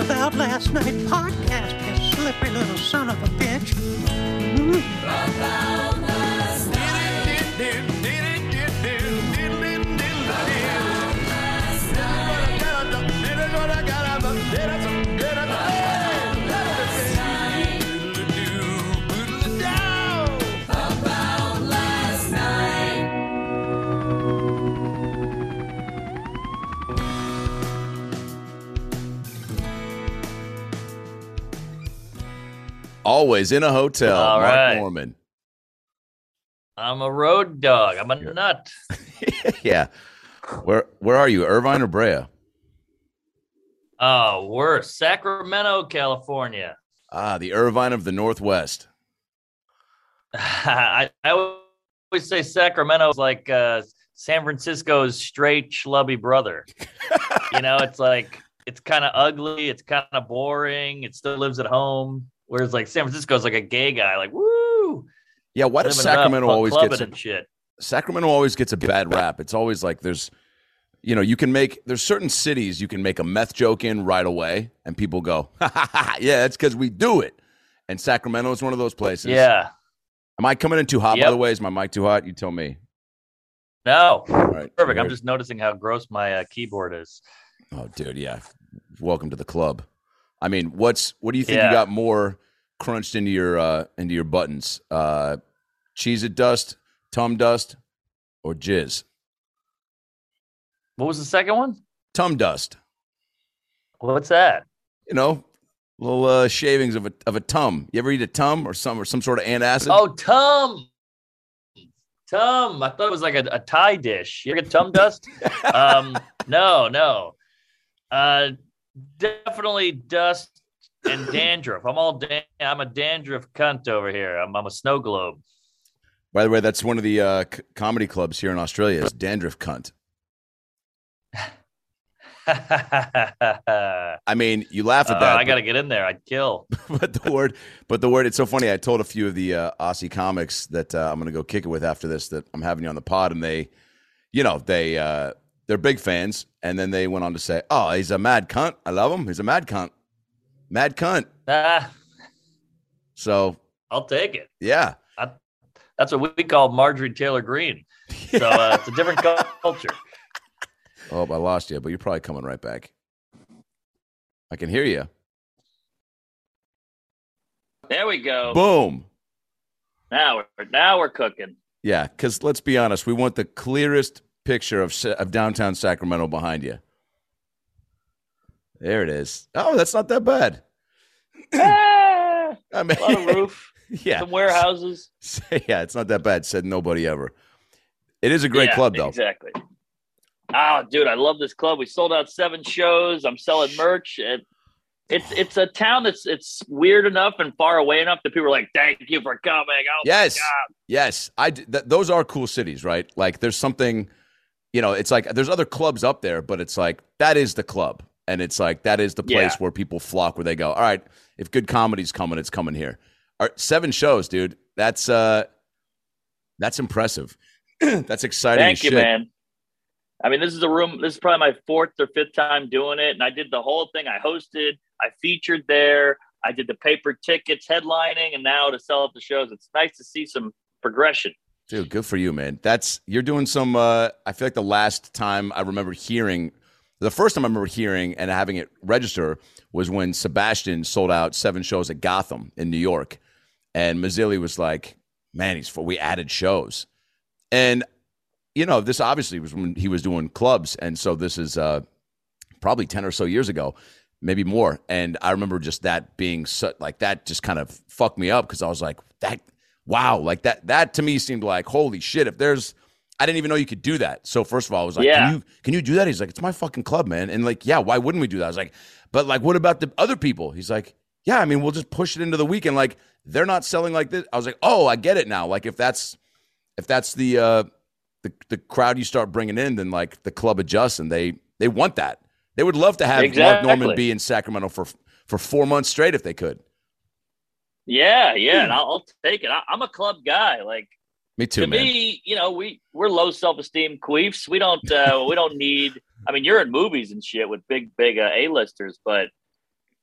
About Last Night podcast, you slippery little son of a bitch. About last night. Always in a hotel. All Mark right. Norman. I'm a road dog. I'm a nut. Yeah. Where are you? Irvine or Brea? Oh, worse. Sacramento, California. The Irvine of the Northwest. I always say Sacramento is like San Francisco's straight schlubby brother. It's like, it's kind of ugly. It's kind of boring. It still lives at home. Whereas like San Francisco's like a gay guy, like, woo. Yeah, why does Sacramento always get shit? Sacramento always gets a bad rap. It's always like there's certain cities you can make a meth joke in right away and people go, ha, ha, ha, yeah, that's because we do it. And Sacramento is one of those places. Yeah. Am I coming in too hot, by the way? Is my mic too hot? You tell me. No. All right. Perfect. I'm just noticing how gross my keyboard is. Oh, dude, yeah. Welcome to the club. I mean, what do you think you got more crunched into your buttons? Cheez-It dust, tum dust, or jizz? What was the second one? Tum dust. What's that? Little shavings of a tum. You ever eat a tum or some sort of antacid? Oh, tum. I thought it was like a Thai dish. You ever get tum dust? No. Definitely dust and dandruff. I'm a dandruff cunt over here. I'm a snow globe. By the way, that's one of the comedy clubs here in Australia. Is dandruff cunt. I mean, you laugh at that. I got to get in there. I'd kill. But the word. It's so funny. I told a few of the Aussie comics that I'm going to go kick it with after this. That I'm having you on the pod, and they're big fans. And then they went on to say, "Oh, he's a mad cunt. I love him. He's a mad cunt. Mad cunt." So I'll take it. Yeah. That's what we call Marjorie Taylor Greene. So it's a different culture. Oh, I lost you, but you're probably coming right back. I can hear you. There we go. Boom. Now we're cooking. Yeah, because let's be honest, we want the clearest picture of downtown Sacramento behind you. There it is. Oh, that's not that bad. I mean, a lot of roof. Yeah. Some warehouses. Yeah, it's not that bad, said nobody ever. It is a great club, though. Exactly. Oh, dude, I love this club. We sold out 7 shows. I'm selling merch. It's a town it's weird enough and far away enough that people are like, thank you for coming. Oh, yes. my God. Yes. Those are cool cities, right? Like there's something, it's like there's other clubs up there, but it's like that is the club. And it's like that is the place where people flock, where they go, all right, if good comedy's coming, it's coming here. All right, 7 shows, dude. That's impressive. That's exciting. Thank you, shit. man. I mean, this is probably my 4th or 5th time doing it. And I did the whole thing. I hosted, I featured there. I did the paper tickets, headlining, and now to sell out the shows. It's nice to see some progression. Dude, good for you, man. You're doing some, I feel like the first time I remember hearing and having it register was when Sebastian sold out 7 shows at Gotham in New York. And Mazzilli was like, man, we added shows. And, this obviously was when he was doing clubs. And so this is probably 10 or so years ago, maybe more. And I remember just that being like that just kind of fucked me up because I was like, wow, like that to me seemed like, holy shit, I didn't even know you could do that. So first of all, I was like, can you do that? He's like, it's my fucking club, man. And like, yeah, why wouldn't we do that? I was like, but like, what about the other people? He's like, yeah, I mean, we'll just push it into the weekend. Like they're not selling like this. I was like, oh, I get it now. Like if that's the crowd you start bringing in, then like the club adjusts and they want that. They would love to have Mark Norman be in Sacramento for 4 months straight if they could. Yeah, and I'll take it. I'm a club guy. Like me too, to man. me, we're low self-esteem queefs. We don't need. I mean, you're in movies and shit with big A-listers, but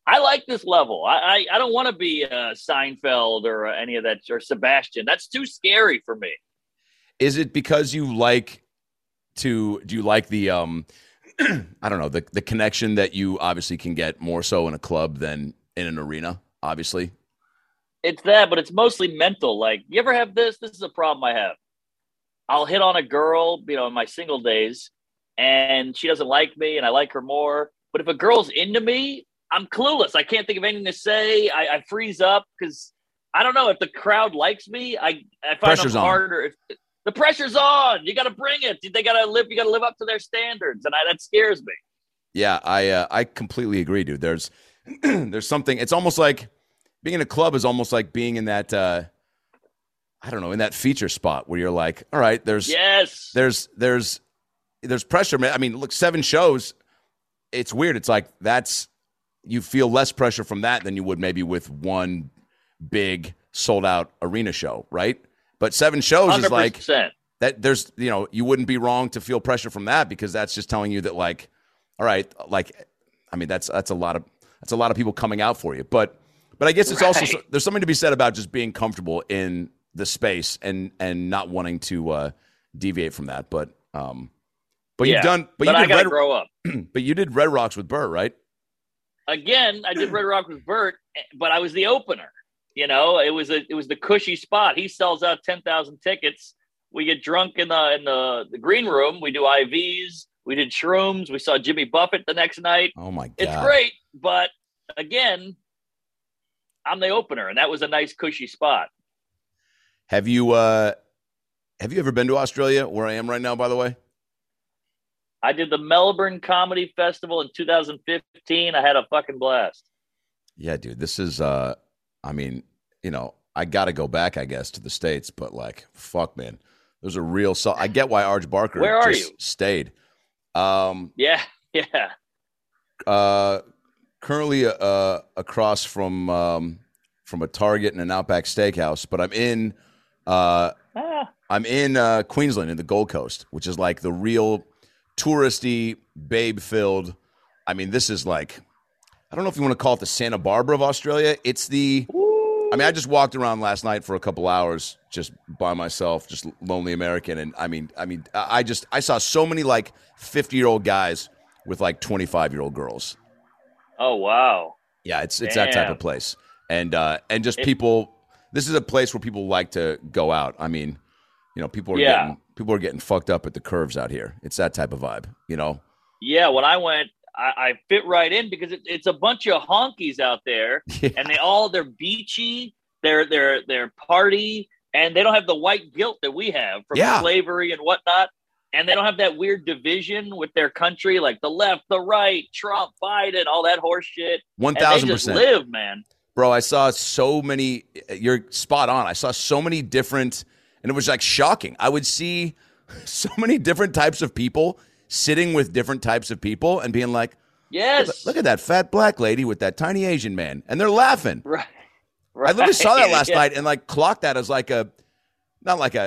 I like this level. I don't want to be Seinfeld or any of that or Sebastian. That's too scary for me. Is it because you like do you like the I don't know, the connection that you obviously can get more so in a club than in an arena, obviously? It's that, but it's mostly mental. Like, you ever have this? This is a problem I have. I'll hit on a girl, in my single days, and she doesn't like me, and I like her more. But if a girl's into me, I'm clueless. I can't think of anything to say. I freeze up because I don't know if the crowd likes me. I find Pressure's them on. harder. The pressure's on. You got to bring it. You got to live up to their standards, and that scares me. Yeah, I completely agree, dude. There's something. It's almost like being in a club is almost like being in that I don't know, in that feature spot where you're like, all right, there's pressure, man. I mean, look, 7 shows. It's weird. It's like you feel less pressure from that than you would maybe with one big sold out arena show, right? But 7 shows 100%. Is like that. There's, you wouldn't be wrong to feel pressure from that because that's just telling you that, like, all right, like, I mean, that's a lot of people coming out for you. But I guess it's also there's something to be said about just being comfortable in the space and not wanting to deviate from that. But you gotta grow up. But you did Red Rocks with Bert, right? Again, I did Red Rock with Bert, but I was the opener. It was the cushy spot. He sells out 10,000 tickets. We get drunk in the green room. We do IVs. We did shrooms. We saw Jimmy Buffett the next night. Oh my God. It's great, but again, I'm the opener, and that was a nice cushy spot. Have you ever been to Australia, where I am right now, by the way? I did the Melbourne Comedy Festival in 2015. I had a fucking blast. Yeah, dude. This is I mean, I got to go back, I guess, to the States, but like, fuck, man. There's a real I get why Arj Barker stayed. Yeah. Currently across from a Target and an Outback Steakhouse, but I'm in Queensland in the Gold Coast, which is like the real touristy, babe-filled. I mean, this is like, I don't know if you want to call it the Santa Barbara of Australia. It's I just walked around last night for a couple hours just by myself, just lonely American, and I saw so many like 50-year-old guys with like 25-year-old girls. Oh wow! Yeah, it's that type of place, and just people. This is a place where people like to go out. I mean, people are getting fucked up at the curves out here. It's that type of vibe, Yeah, when I went, I fit right in because it's a bunch of honkies out there, and they're beachy, they're party, and they don't have the white guilt that we have from slavery and whatnot, and they don't have that weird division with their country, like the left, the right, Trump, Biden, all that horse shit. 1,000%. They just live, man. Bro, I saw so many. You're spot on. I saw so many different, and it was like shocking. I would see so many different types of people sitting with different types of people and being like, yes, look at that fat black lady with that tiny Asian man. And they're laughing. Right. I literally saw that last night and like clocked that as like not like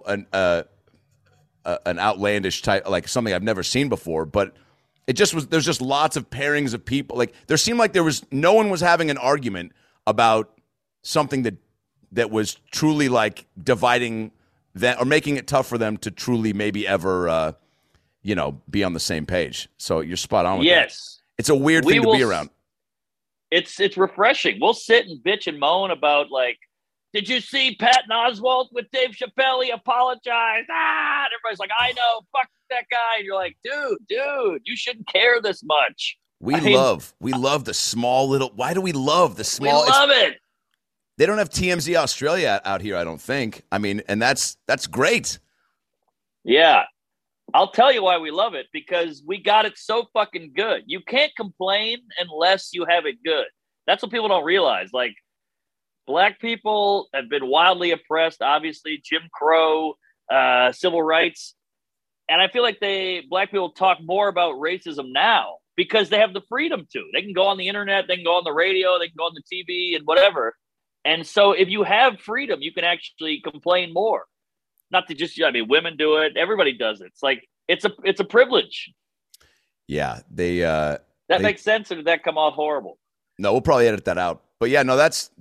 an outlandish type, like something I've never seen before, but it just was, there's just lots of pairings of people. Like there seemed like no one was having an argument about something that was truly like dividing them or making it tough for them to truly maybe ever, be on the same page. So you're spot on with that. It's a weird thing to be around. It's refreshing. We'll sit and bitch and moan about like, did you see Patton Oswalt with Dave Chappelle? He apologized. And everybody's like, I know, fuck that guy. And you're like, dude, you shouldn't care this much. We love the small little. Why do we love the small? We love it. They don't have TMZ Australia out here, I don't think. I mean, and that's great. Yeah. I'll tell you why we love it, because we got it so fucking good. You can't complain unless you have it good. That's what people don't realize. Like, Black people have been wildly oppressed, obviously, Jim Crow, civil rights. And I feel like Black people talk more about racism now because they have the freedom to. They can go on the internet, they can go on the radio, they can go on the TV and whatever. And so if you have freedom, you can actually complain more. Not to just, women do it. Everybody does it. It's like, it's a privilege. Yeah. That makes sense, or did that come off horrible? No, we'll probably edit that out. But yeah, no, that's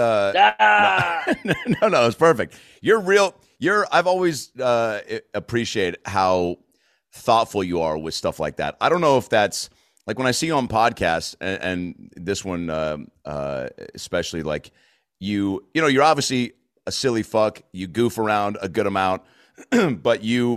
Ah! no, it's perfect. I've always appreciate how thoughtful you are with stuff like that. I don't know if that's like when I see you on podcasts and this one especially, like you're obviously a silly fuck. You goof around a good amount, but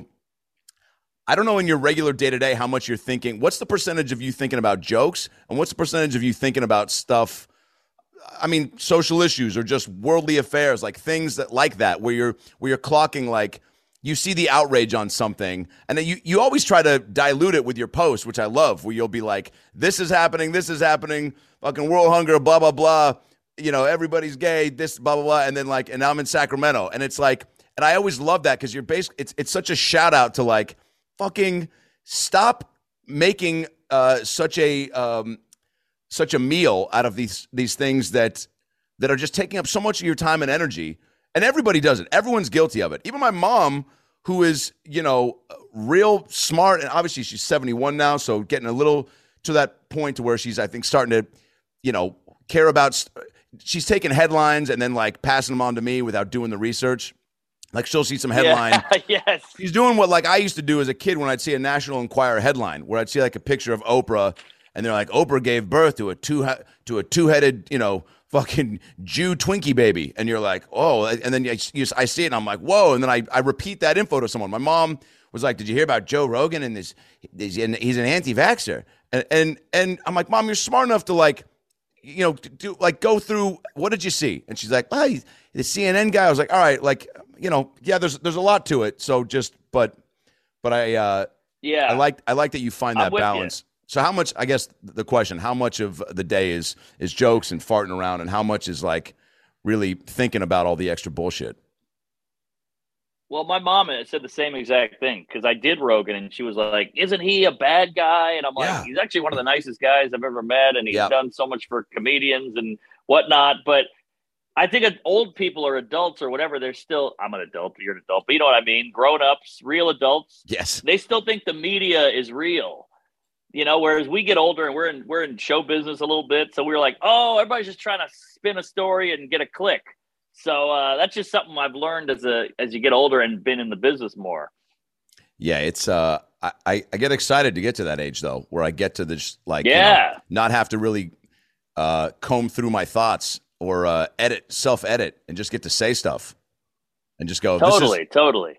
I don't know in your regular day-to-day how much you're thinking. What's the percentage of you thinking about jokes, and what's the percentage of you thinking about stuff, I mean, social issues or just worldly affairs, like things that like that, where you're clocking, like you see the outrage on something, and then you always try to dilute it with your post, which I love, where you'll be like, this is happening, fucking world hunger, blah, blah, blah, everybody's gay, this, blah, blah, blah, and then like, and now I'm in Sacramento, and it's like, and I always love that because you're basically, it's such a shout out to like, fucking stop making such a meal out of these things that are just taking up so much of your time and energy. And everybody does it. Everyone's guilty of it. Even my mom, who is real smart, and obviously she's 71 now, so getting a little to that point to where she's, I think, starting to care about. She's taking headlines and then like passing them on to me without doing the research. Like she'll see some headline. Yeah, yes. She's doing what like I used to do as a kid when I'd see a National Enquirer headline where I'd see like a picture of Oprah and they're like, Oprah gave birth to a two-headed, fucking Jew Twinkie baby. And you're like, oh, and then I see it and I'm like, whoa. And then I repeat that info to someone. My mom was like, did you hear about Joe Rogan and he's an anti-vaxxer? And I'm like, Mom, you're smart enough to like, go through, what did you see? And she's like, oh, the CNN guy. I was like, all right, like, yeah, there's a lot to it. So but I like that you find that balance. So how much, I guess the question, how much of the day is jokes and farting around and how much is like really thinking about all the extra bullshit? Well, my mom said the same exact thing because I did Rogan and she was like, isn't he a bad guy? And I'm like, he's actually one of the nicest guys I've ever met. And he's done so much for comedians and whatnot. But I think old people or adults or whatever, they're still, I'm an adult, you're an adult, but you know what I mean? Grown-ups, real adults. Yes. They still think the media is real, whereas we get older and we're in show business a little bit. So we're like, oh, everybody's just trying to spin a story and get a click. So that's just something I've learned as you get older and been in the business more. Yeah, it's I get excited to get to that age though, where I get to this like not have to really comb through my thoughts or self-edit and just get to say stuff and just go. Totally.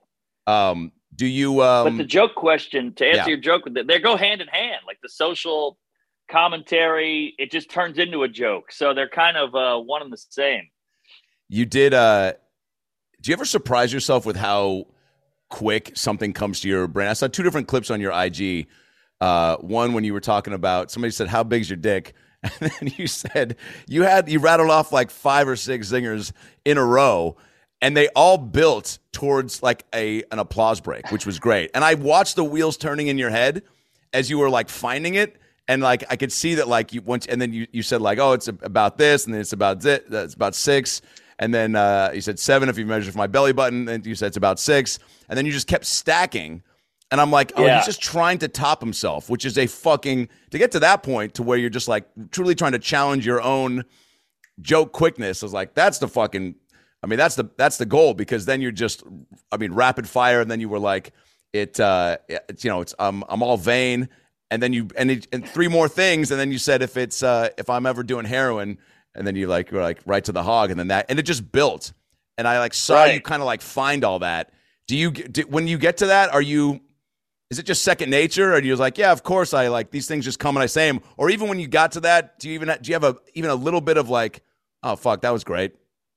Do you? But the joke question, to answer your joke, they go hand in hand. Like the social commentary, it just turns into a joke. So they're kind of one and the same. You did. Do you ever surprise yourself with how quick something comes to your brain? I saw two different clips on your IG. One when you were talking about, somebody said, "How big's your dick?" And then you said you rattled off like 5 or 6 zingers in a row, and they all built towards like an applause break, which was great. And I watched the wheels turning in your head as you were like finding it, and like I could see that like you once, and then you said like, oh, it's about this, and then it's about 6, and then you said 7 if you measure from my belly button, and you said it's about 6, and then you just kept stacking. And I'm like, he's just trying to top himself, which is to get to that point to where you're just like truly trying to challenge your own joke quickness. I was like, that's the goal, because then you're just, rapid fire. And then you were like, I'm all vain. And then and 3 more things. And then you said, if I'm ever doing heroin, and then you were like right to the hog. And then and it just built. And I like saw you kind of like find all that. When you get to that, is it just second nature, or you're like, yeah, of course I like these things just come and I say them? Or even when you got to that, do you have even a little bit of like, oh fuck, that was great?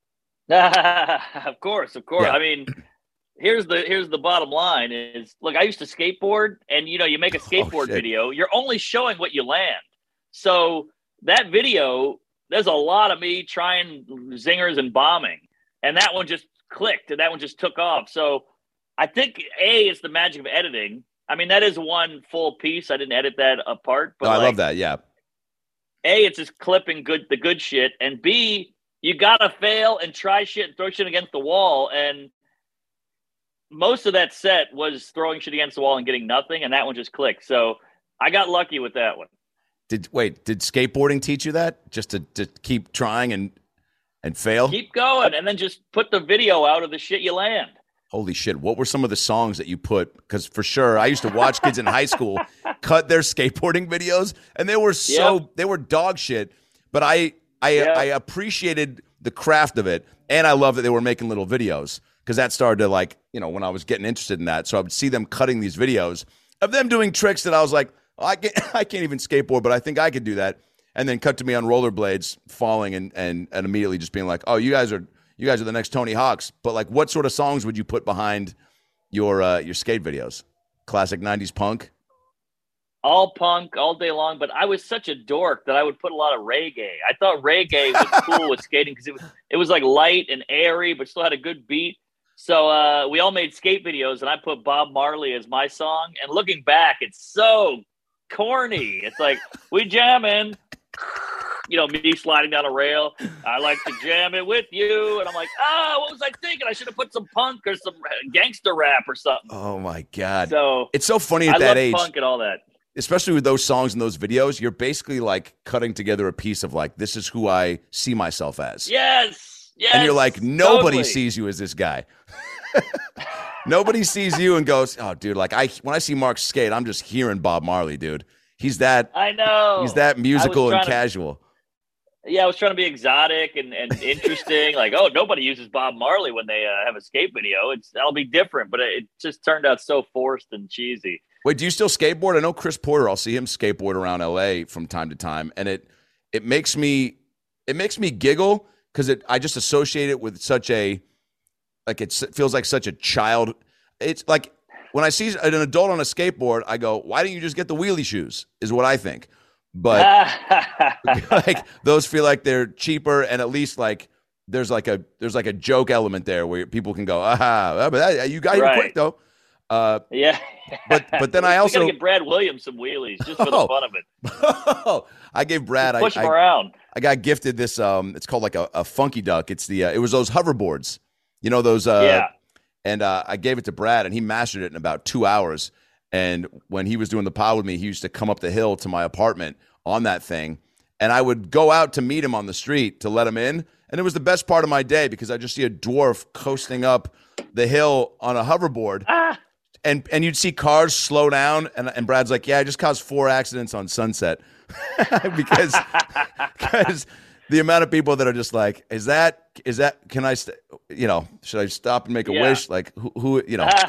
Of course. Yeah. I mean, here's the bottom line is, look, I used to skateboard, and you make a skateboard video, you're only showing what you land. So that video, there's a lot of me trying zingers and bombing, and that one just clicked, and that one just took off. So I think it's the magic of editing. I mean, that is one full piece. I didn't edit that apart, but I love that. Yeah. It's just clipping the good shit, and B, you gotta fail and try shit and throw shit against the wall. And most of that set was throwing shit against the wall and getting nothing, and that one just clicked. So I got lucky with that one. Did skateboarding teach you that? Just to keep trying and fail? Keep going, and then just put the video out of the shit you land. Holy shit. What were some of the songs that you put? Because for sure, I used to watch kids in high school cut their skateboarding videos, and they were dog shit. But I appreciated the craft of it, and I love that they were making little videos, because that started to, like, when I was getting interested in that. So I would see them cutting these videos of them doing tricks that I was like, I can't even skateboard, but I think I could do that. And then cut to me on rollerblades, falling and immediately just being like, oh, you guys are the next Tony Hawks. But like, what sort of songs would you put behind your skate videos? Classic 90s punk? All punk all day long, but I was such a dork that I would put a lot of reggae. I thought reggae was cool with skating because it was like light and airy, but still had a good beat. So we all made skate videos, and I put Bob Marley as my song. And looking back, it's so corny. It's like, we jamming, me sliding down a rail. I like to jam it with you. And I'm like, what was I thinking? I should have put some punk or some gangster rap or something. Oh my God. So it's so funny at that age. I love punk and all that. Especially with those songs and those videos, you're basically like cutting together a piece of like, this is who I see myself as. Yes. And you're like, nobody sees you as this guy. Nobody sees you and goes, oh, dude, like when I see Mark skate, I'm just hearing Bob Marley, dude. He's that. I know. He's that musical and casual. I was trying to be exotic and interesting. Like, oh, nobody uses Bob Marley when they have a skate video. That'll be different, but it just turned out so forced and cheesy. Wait, do you still skateboard? I know Chris Porter. I'll see him skateboard around LA from time to time, and it makes me giggle because I just associate it with such a, like, it feels like such a child. It's like when I see an adult on a skateboard, I go, why don't you just get the wheelie shoes? Is what I think. But like those feel like they're cheaper, and at least like there's like a joke element there where people can go, but you got here quick though. Yeah. But then I also gotta get Brad Williams some wheelies just for the fun of it. I gave Brad. Push him around. I got gifted this. It's called like a Funky Duck. It's it was those hoverboards. Those. And I gave it to Brad, and he mastered it in about 2 hours. And when he was doing the pod with me, he used to come up the hill to my apartment on that thing, and I would go out to meet him on the street to let him in. And it was the best part of my day because I just see a dwarf coasting up the hill on a hoverboard. And you'd see cars slow down, and Brad's like, yeah, I just caused 4 accidents on Sunset because the amount of people that are just like, is that can I should I stop and make a wish? Like who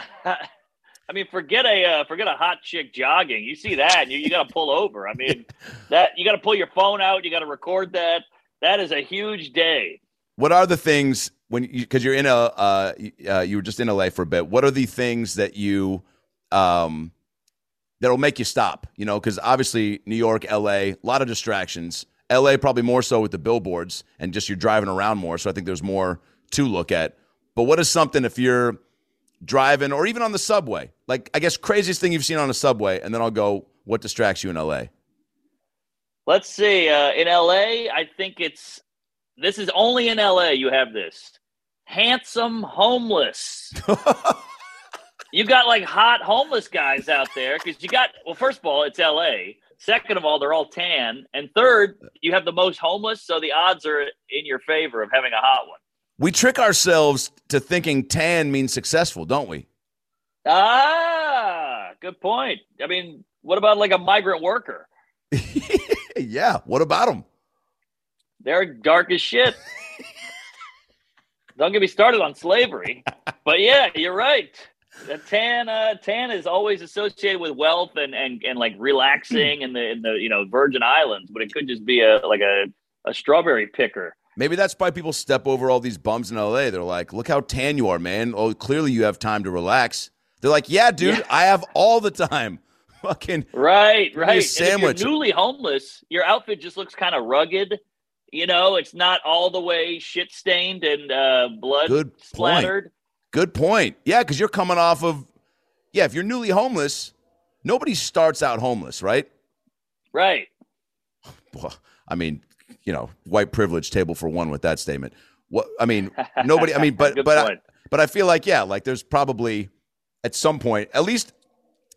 I mean, forget a hot chick jogging. You see that, and you got to pull over. I mean, that you got to pull your phone out. You got to record that. That is a huge day. What are the things because you're in you were just in LA for a bit? What are the things that you that'll make you stop? Because obviously New York, LA, a lot of distractions. LA probably more so with the billboards and just you're driving around more. So I think there's more to look at. But what is something if you're driving or even on the subway? Like, I guess craziest thing you've seen on a subway, and then I'll go, what distracts you in LA? Let's see. In LA, I think this is only in LA you have this. Handsome homeless. You got like hot homeless guys out there because first of all, it's LA. Second of all, they're all tan. And third, you have the most homeless, so the odds are in your favor of having a hot one. We trick ourselves to thinking tan means successful, don't we? Good point. I mean, what about like a migrant worker? Yeah, what about them? They're dark as shit. Don't get me started on slavery. But yeah, you're right. The tan is always associated with wealth and like relaxing in the Virgin Islands, but it could just be a strawberry picker. Maybe that's why people step over all these bums in LA. They're like, look how tan you are, man. Oh, clearly you have time to relax. They're like, yeah, dude, yeah. I have all the time. Fucking right. Sandwich. And if you're newly homeless, your outfit just looks kind of rugged. It's not all the way shit stained and blood splattered. Good point. Yeah, because you're coming off of, if you're newly homeless, nobody starts out homeless, right? Right. Well, I mean, white privilege table for one with that statement. What I mean, nobody. I mean, but I feel like there's probably at some point, at least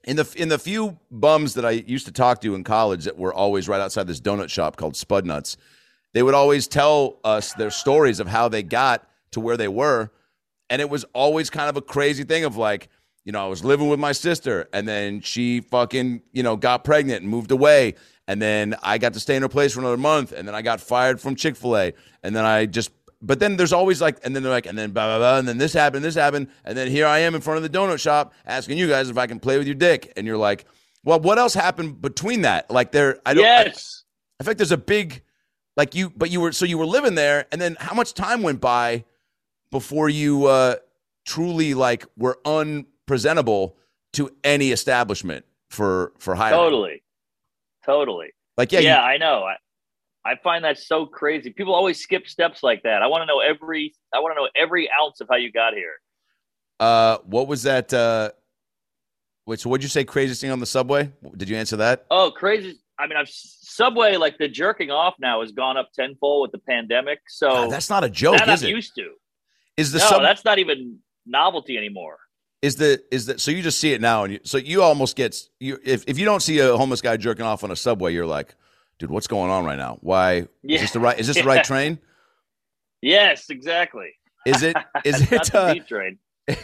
In the few bums that I used to talk to in college that were always right outside this donut shop called Spud Nuts, they would always tell us their stories of how they got to where they were. And it was always kind of a crazy thing of like, I was living with my sister and then she fucking, got pregnant and moved away. And then I got to stay in her place for another month. And then I got fired from Chick-fil-A. And then but then there's always like, and then they're like, and then blah, blah, blah. And then this happened. And then here I am in front of the donut shop asking you guys if I can play with your dick. And you're like, well, what else happened between that? Like I feel like there's a big, like you were living there. And then how much time went by before you truly like were unpresentable to any establishment for hiring? Totally. Like, yeah, I know. I find that so crazy. People always skip steps like that. I want to know every ounce of how you got here. What was that? Wait, so what'd you say? Craziest thing on the subway? Did you answer that? Oh, crazy. I mean, Subway, like the jerking off now has gone up tenfold with the pandemic. So God, that's not a joke, that is I'm it? used to. That's not even novelty anymore. So you just see it now, and so you almost get if you don't see a homeless guy jerking off on a subway, you're like, dude, what's going on right now? Why is this the right train? Yes, exactly. Is it Not the beat train?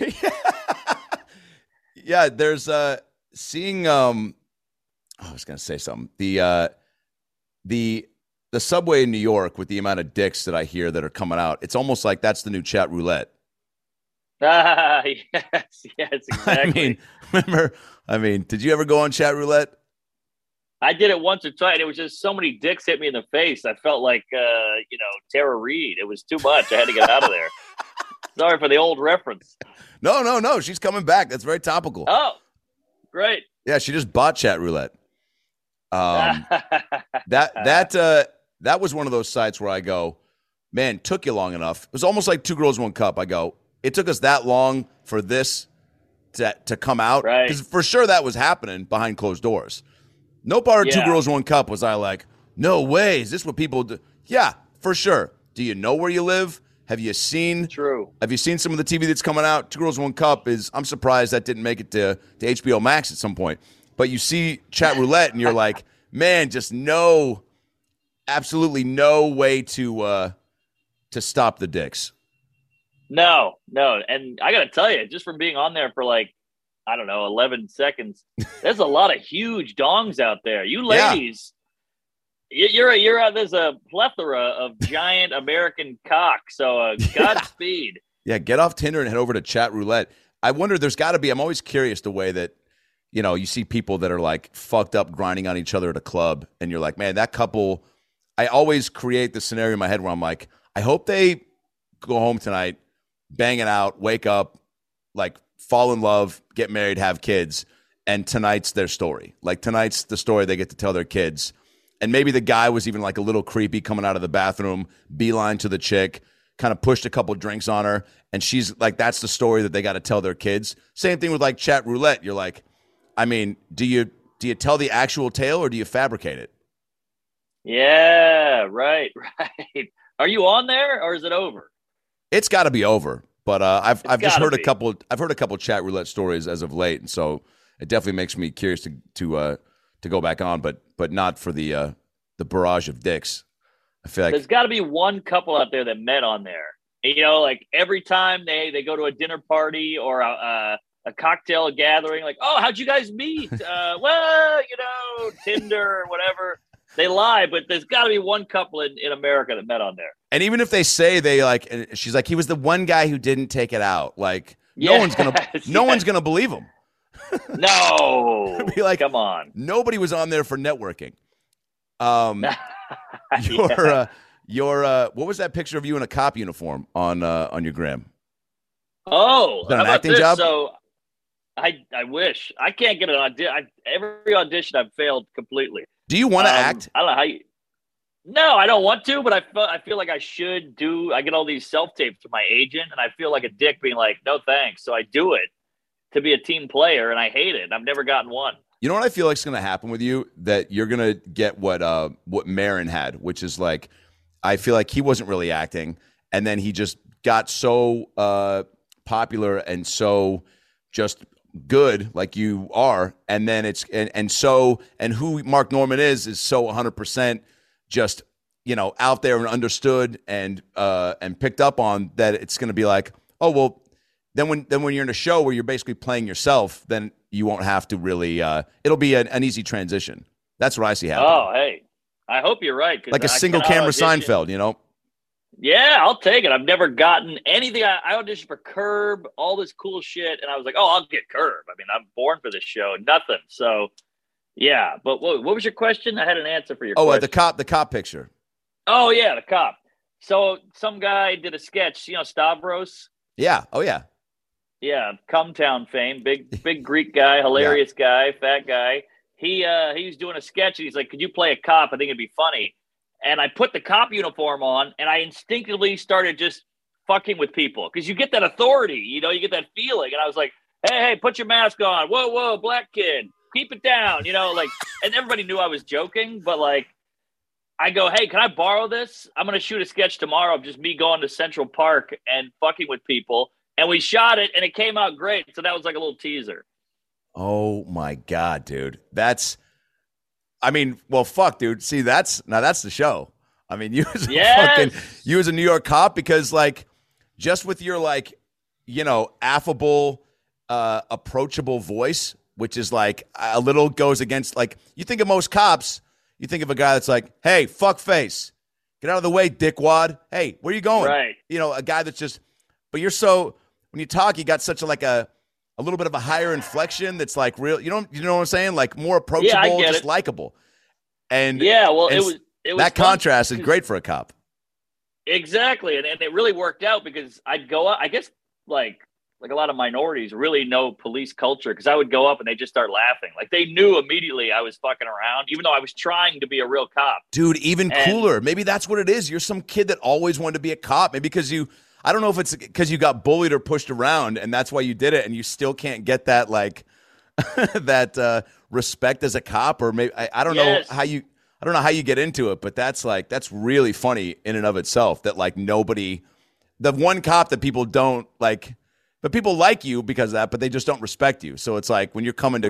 Yeah, there's seeing I was gonna say something. The subway in New York with the amount of dicks that I hear that are coming out, it's almost like that's the new chat roulette. Yes, exactly. I mean, did you ever go on chat roulette? I did it once or twice, and it was just so many dicks hit me in the face. I felt like, Tara Reid. It was too much. I had to get out of there. Sorry for the old reference. No. She's coming back. That's very topical. Oh, great. Yeah, she just bought chat roulette. That was one of those sites where I go, man, took you long enough. It was almost like Two Girls, One Cup. I go, it took us that long for this to come out. Right. Because for sure that was happening behind closed doors. No part of Two Girls, One Cup was I like, no way. Is this what people do? Yeah, for sure. Do you know where you live? Have you seen some of the TV that's coming out? Two Girls, One Cup I'm surprised that didn't make it to HBO Max at some point. But you see chat roulette and you're like, man, just absolutely no way to stop the dicks. No. And I got to tell you, just from being on there for 11 seconds, there's a lot of huge dongs out there. You ladies, there's a plethora of giant American cock. So Godspeed. Yeah, get off Tinder and head over to chat roulette. I wonder, there's got to be, I'm always curious the way that, you see people that are like fucked up grinding on each other at a club. And you're like, man, that couple, I always create the scenario in my head where I'm like, I hope they go home tonight, bang it out, wake up, like fall in love, get married, have kids. And tonight's their story. Like tonight's the story they get to tell their kids. And maybe the guy was even like a little creepy coming out of the bathroom, beeline to the chick, kind of pushed a couple drinks on her. And she's like, that's the story that they got to tell their kids. Same thing with like chat roulette. You're like, I mean, do you tell the actual tale or do you fabricate it? Yeah, right. Are you on there or is it over? It's got to be over. But I've just heard a couple. I've heard a couple chat roulette stories as of late, and so it definitely makes me curious to go back on, but not for the barrage of dicks. I feel like there's got to be one couple out there that met on there. Like every time they go to a dinner party or a cocktail gathering, like, oh, how'd you guys meet? Well, Tinder or whatever. They lie, but there's got to be one couple in America that met on there. And even if they say they like, and she's like, he was the one guy who didn't take it out. Like, no one's gonna believe him. No, be like, come on. Nobody was on there for networking. What was that picture of you in a cop uniform on your gram? Oh, is that an acting job? So, I wish I can't get an audition. Every audition I've failed completely. Do you want to act? I don't know how you. No, I don't want to, but I feel like I should do. I get all these self tapes to my agent, and I feel like a dick being like, "No thanks." So I do it to be a team player, and I hate it. I've never gotten one. You know what I feel like is going to happen with you? That you're going to get what Maron had, which is like, I feel like he wasn't really acting, and then he just got so popular and so just good like you are, and then it's and who Mark Norman is so 100% just out there and understood and picked up on that. It's going to be like, oh well, then when you're in a show where you're basically playing yourself, then you won't have to really. It'll be an easy transition. That's what I see happening. Oh, hey, I hope you're right. Like a single camera audition. Seinfeld, Yeah, I'll take it. I've never gotten anything. I auditioned for Curb, all this cool shit, and I was like, oh, I'll get Curb. I mean, I'm born for this show. Nothing. So, yeah. But what was your question? I had an answer for your question. The cop picture. Oh, yeah, the cop. So some guy did a sketch, Stavros? Yeah. Oh, yeah. Yeah, Cumtown fame, big Greek guy, hilarious guy, fat guy. He was doing a sketch, and he's like, could you play a cop? I think it'd be funny. And I put the cop uniform on, and I instinctively started just fucking with people because you get that authority, you get that feeling. And I was like, hey, put your mask on. Whoa, black kid, keep it down, and everybody knew I was joking. But like, I go, hey, can I borrow this? I'm going to shoot a sketch tomorrow of just me going to Central Park and fucking with people. And we shot it, and it came out great. So that was like a little teaser. Oh, my God, dude. Fuck, dude. See, that's the show. I mean, you as a New York cop, because like just with your like, affable, approachable voice, which is like a little goes against like you think of most cops, you think of a guy that's like, hey, fuck face, get out of the way, dickwad. Hey, where you going? Right. A guy that's just. But you're when you talk, you got such a little bit of a higher inflection that's like real. You know what I'm saying? Like more approachable, just likable. And it was that contrast is great for a cop. Exactly, and it really worked out because I'd go up. I guess like a lot of minorities really know police culture because I would go up and they just start laughing. Like they knew immediately I was fucking around, even though I was trying to be a real cop. Dude, even cooler. Maybe that's what it is. You're some kid that always wanted to be a cop. Maybe because I don't know if it's because you got bullied or pushed around and that's why you did it and you still can't get that like that respect as a cop, or maybe I don't know how you get into it, but that's really funny in and of itself that like the one cop that people don't like, but people like you because of that, but they just don't respect you. So it's like when you're coming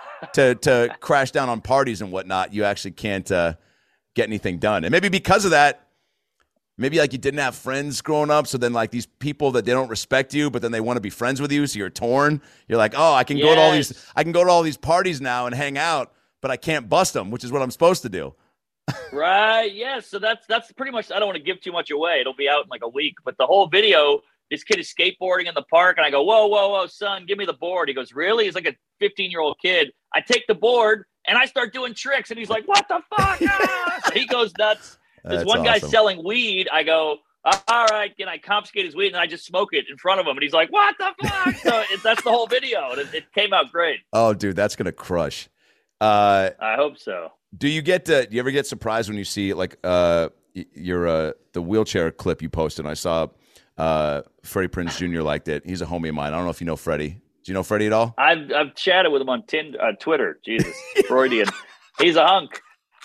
to crash down on parties and whatnot, you actually can't get anything done. And maybe because of that, maybe like you didn't have friends growing up, so then like these people that they don't respect you, but then they want to be friends with you, so you're torn. You're like, oh, I can go to all these parties now and hang out, but I can't bust them, which is what I'm supposed to do. Right. Yeah. So that's pretty much. I don't want to give too much away. It'll be out in like a week, but the whole video, this kid is skateboarding in the park, and I go, whoa, son, give me the board. He goes, really? He's like a 15-year-old kid. I take the board and I start doing tricks, and he's like, what the fuck? So he goes nuts. There's one guy selling weed. I go, all right, I confiscate his weed, and I just smoke it in front of him. And he's like, what the fuck? So that's the whole video. It came out great. Oh, dude, that's going to crush. I hope so. Do you ever get surprised when you see like the wheelchair clip you posted? I saw Freddie Prinze Jr. liked it. He's a homie of mine. I don't know if you know Freddie. Do you know Freddie at all? I've chatted with him on Twitter. Jesus, Freudian. He's a hunk.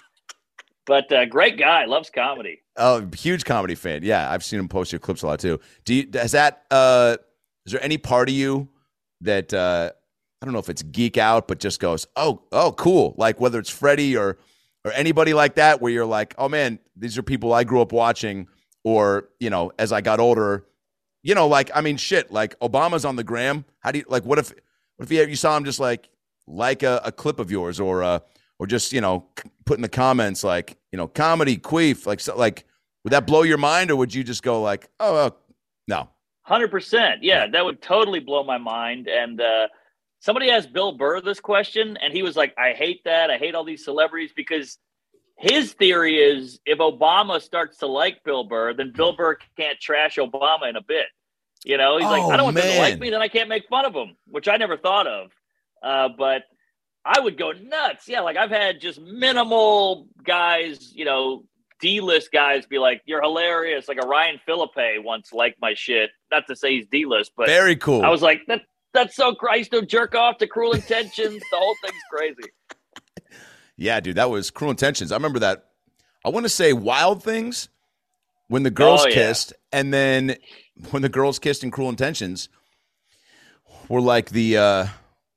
But great guy, loves comedy. Oh, huge comedy fan. Yeah, I've seen him post your clips a lot too. Is there any part of you that I don't know if it's geek out, but just goes, oh, cool. Like whether it's Freddie or anybody like that, where you're like, oh man, these are people I grew up watching, or as I got older, like I mean, shit, like Obama's on the gram. How do you like? What if you saw him just like a clip of yours, or just put in the comments like comedy queef, like would that blow your mind, or would you just go like, oh no? 100%. Yeah, that would totally blow my mind. And somebody asked Bill Burr this question, and he was like, I hate that. I hate all these celebrities, because his theory is if Obama starts to like Bill Burr, then Bill Burr can't trash Obama in a bit. He's like, I don't want them to like me, then I can't make fun of him, which I never thought of. But I would go nuts. Yeah, like I've had just minimal guys, D-list guys be like, you're hilarious. Like a Ryan Philippe once liked my shit. Not to say he's D-list, but very cool. I was like, that's so Christ to jerk off to Cruel Intentions. The whole thing's crazy. Yeah, dude, that was Cruel Intentions. I remember that. I want to say Wild Things when the girls kissed, and then when the girls kissed in Cruel Intentions were like the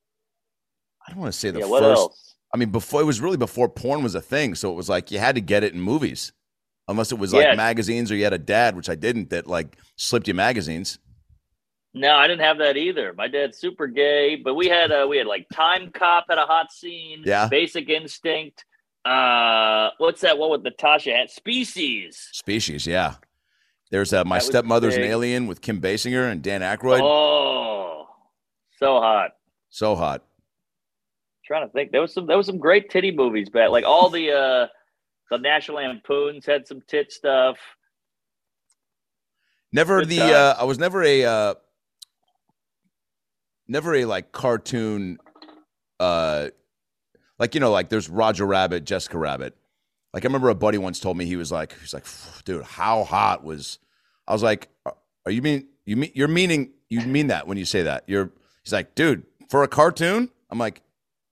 I don't want to say the what first. else? I mean, before it was really before porn was a thing, so it was like you had to get it in movies, unless it was like magazines or you had a dad, which I didn't, that like slipped you magazines. No, I didn't have that either. My dad's super gay, but we had like Time Cop had a hot scene. Yeah. Basic Instinct. What's that one with Natasha? Species. Yeah. There's My Stepmother's an Alien with Kim Basinger and Dan Aykroyd. Oh, so hot. So hot. Trying to think. There was some great titty movies back. Like all the National Lampoons had some tit stuff. I was never a like cartoon like, you know, like there's Roger Rabbit, Jessica Rabbit. Like I remember a buddy once told me he's like, dude, how hot was? I was like, you mean that when you say that? He's like, dude, for a cartoon? I'm like,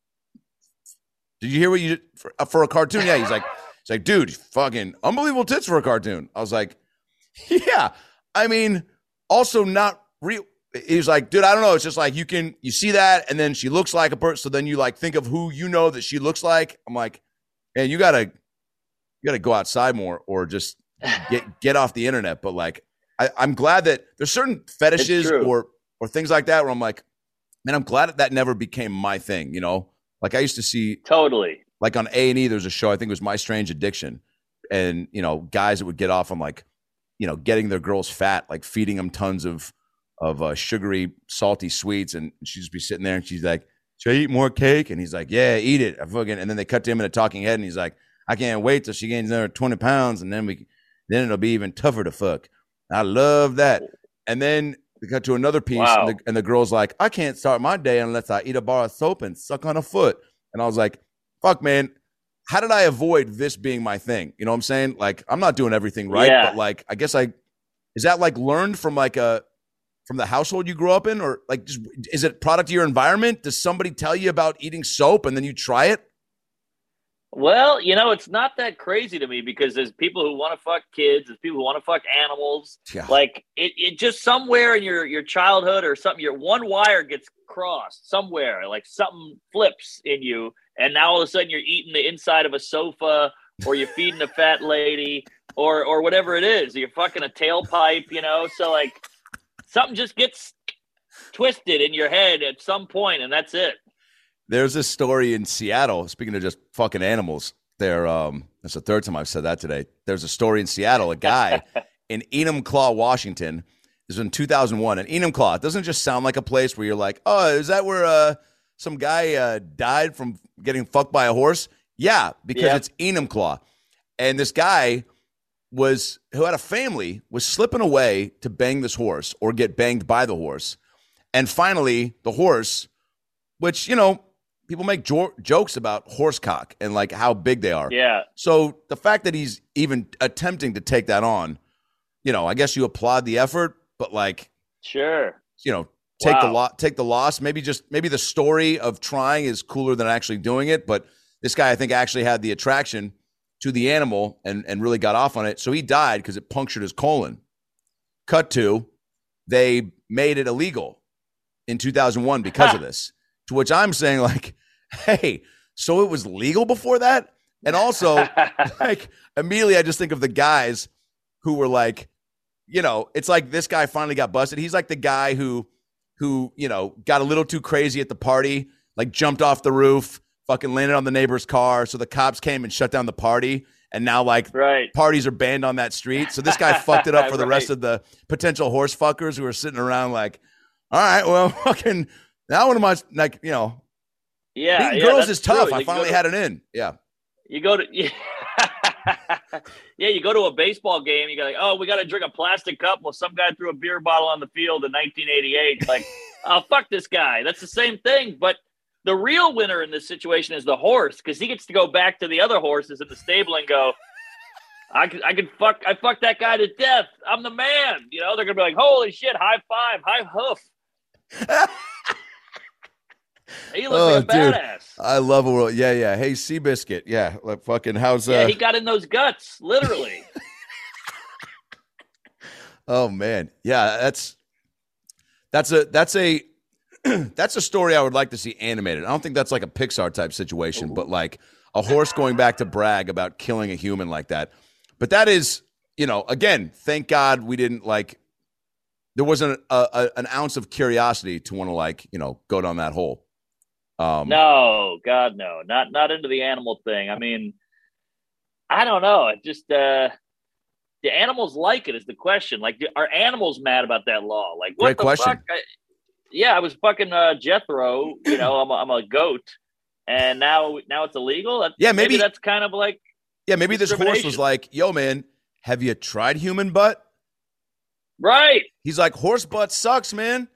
did you hear what you did for a cartoon? Yeah. He's like, dude, fucking unbelievable tits for a cartoon. I was like, yeah. I mean, also not real. He's like, dude, I don't know. It's just like you see that, and then she looks like a person. So then you like think of who you know that she looks like. I'm like, man, you gotta go outside more, or just get off the internet. But like, I'm glad that there's certain fetishes or things like that where I'm like, man, I'm glad that never became my thing. You know, like I used to see totally like on A&E. There's a show I think it was My Strange Addiction, and you know, guys that would get off on like, you know, getting their girls fat, like feeding them tons of sugary, salty sweets, and she'd just be sitting there, and she's like, "Should I eat more cake?" And he's like, "Yeah, eat it." And then they cut to him in a talking head, and he's like, "I can't wait till she gains another 20 pounds, and then it'll be even tougher to fuck." I love that. And then we cut to another piece, and the girl's like, "I can't start my day unless I eat a bar of soap and suck on a foot." And I was like, "Fuck, man." How did I avoid this being my thing? You know what I'm saying? Like, I'm not doing everything right, but like, I guess is that like learned from like from the household you grew up in, or like, just, is it product of your environment? Does somebody tell you about eating soap and then you try it? Well, you know, it's not that crazy to me because there's people who want to fuck kids, there's people who want to fuck animals. Yeah. Like it just somewhere in your childhood or something, your one wire gets crossed somewhere, like something flips in you, and now all of a sudden you're eating the inside of a sofa, or you're feeding a fat lady, or whatever it is. You're fucking a tailpipe, you know? So like something just gets twisted in your head at some point, and that's it. There's this story in Seattle, speaking of just fucking animals. That's the third time I've said that today. There's a story in Seattle, a guy in Enumclaw, Washington. This was in 2001. And Enumclaw, it doesn't just sound like a place where you're like, oh, is that where some guy died from getting fucked by a horse? Yeah, because it's Enumclaw. And this guy who had a family was slipping away to bang this horse or get banged by the horse. And finally, the horse, which, you know, people make jokes about horse cock and like how big they are. Yeah. So the fact that he's even attempting to take that on, you know, I guess you applaud the effort, but like, sure, you know, take the loss. Maybe the story of trying is cooler than actually doing it. But this guy, I think, actually had the attraction to the animal and really got off on it. So he died because it punctured his colon. Cut to, they made it illegal in 2001 because of this. To which I'm saying, like, hey, so it was legal before that? And also, like, immediately I just think of the guys who were like, you know, it's like this guy finally got busted. He's like the guy who, you know, got a little too crazy at the party, like jumped off the roof, fucking landed on the neighbor's car. So the cops came and shut down the party. And now, like, parties are banned on that street. So this guy fucked it up for the rest of the potential horse fuckers who are sitting around like, all right, well, fucking, now what am I, like, you know, beating girls is tough. I finally had it in. Yeah. You go to, you go to a baseball game. You go like, oh, we got to drink a plastic cup. Well, some guy threw a beer bottle on the field in 1988. Like, oh, fuck this guy. That's the same thing. But the real winner in this situation is the horse, because he gets to go back to the other horses in the stable and go, I fucked that guy to death. I'm the man. You know, they're going to be like, holy shit, high five, high hoof. He looks like a badass. I love a world. Yeah. Hey, Seabiscuit. Yeah. Like fucking how's he got in those guts, literally. Oh man. Yeah, that's a that's a story I would like to see animated. I don't think that's like a Pixar type situation, but like a horse going back to brag about killing a human like that. But that is, again, thank God we didn't there wasn't an ounce of curiosity to want to go down that hole. No, God, no, not into the animal thing. I mean, I don't know. It just, do animals like it is the question. Like, are animals mad about that law? Like, what Great the question. fuck? I was fucking Jethro. I'm a goat, and now it's illegal. Maybe that's kind of like, maybe this horse was like, "Yo, man, have you tried human butt?" Right. He's like, "Horse butt sucks, man."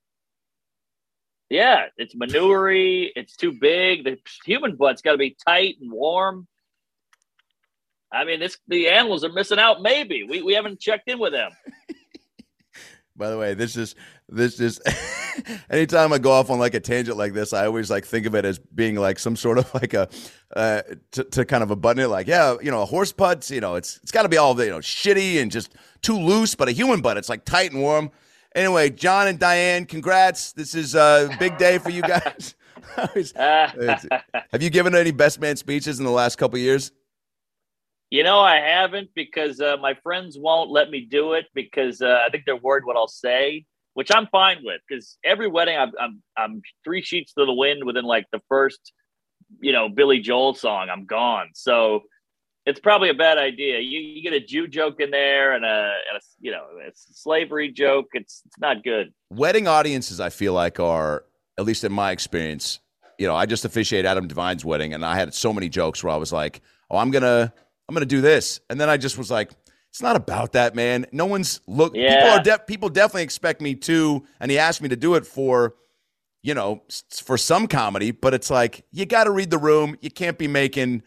Yeah, it's manure-y. It's too big. The human butt's got to be tight and warm. I mean, the animals are missing out. Maybe we haven't checked in with them. By the way, this is anytime I go off on like a tangent like this, I always think of it as being like some sort of like a to kind of a button it like, a horse butt, it's got to be all shitty and just too loose, but a human butt, it's like tight and warm. Anyway, John and Diane, congrats. This is a big day for you guys. Have you given any best man speeches in the last couple of years? I haven't because my friends won't let me do it because I think they're worried what I'll say, which I'm fine with because every wedding I'm 3 sheets to the wind within like the first, Billy Joel song. I'm gone. So it's probably a bad idea. You get a Jew joke in there and a slavery joke. It's not good. Wedding audiences, I feel like, are, at least in my experience, I just officiated Adam Devine's wedding and I had so many jokes where I was like, oh, I'm gonna do this, and then I just was like, it's not about that, man. No one's people definitely expect me to, and he asked me to do it for, for some comedy, but it's like you got to read the room. You can't be making.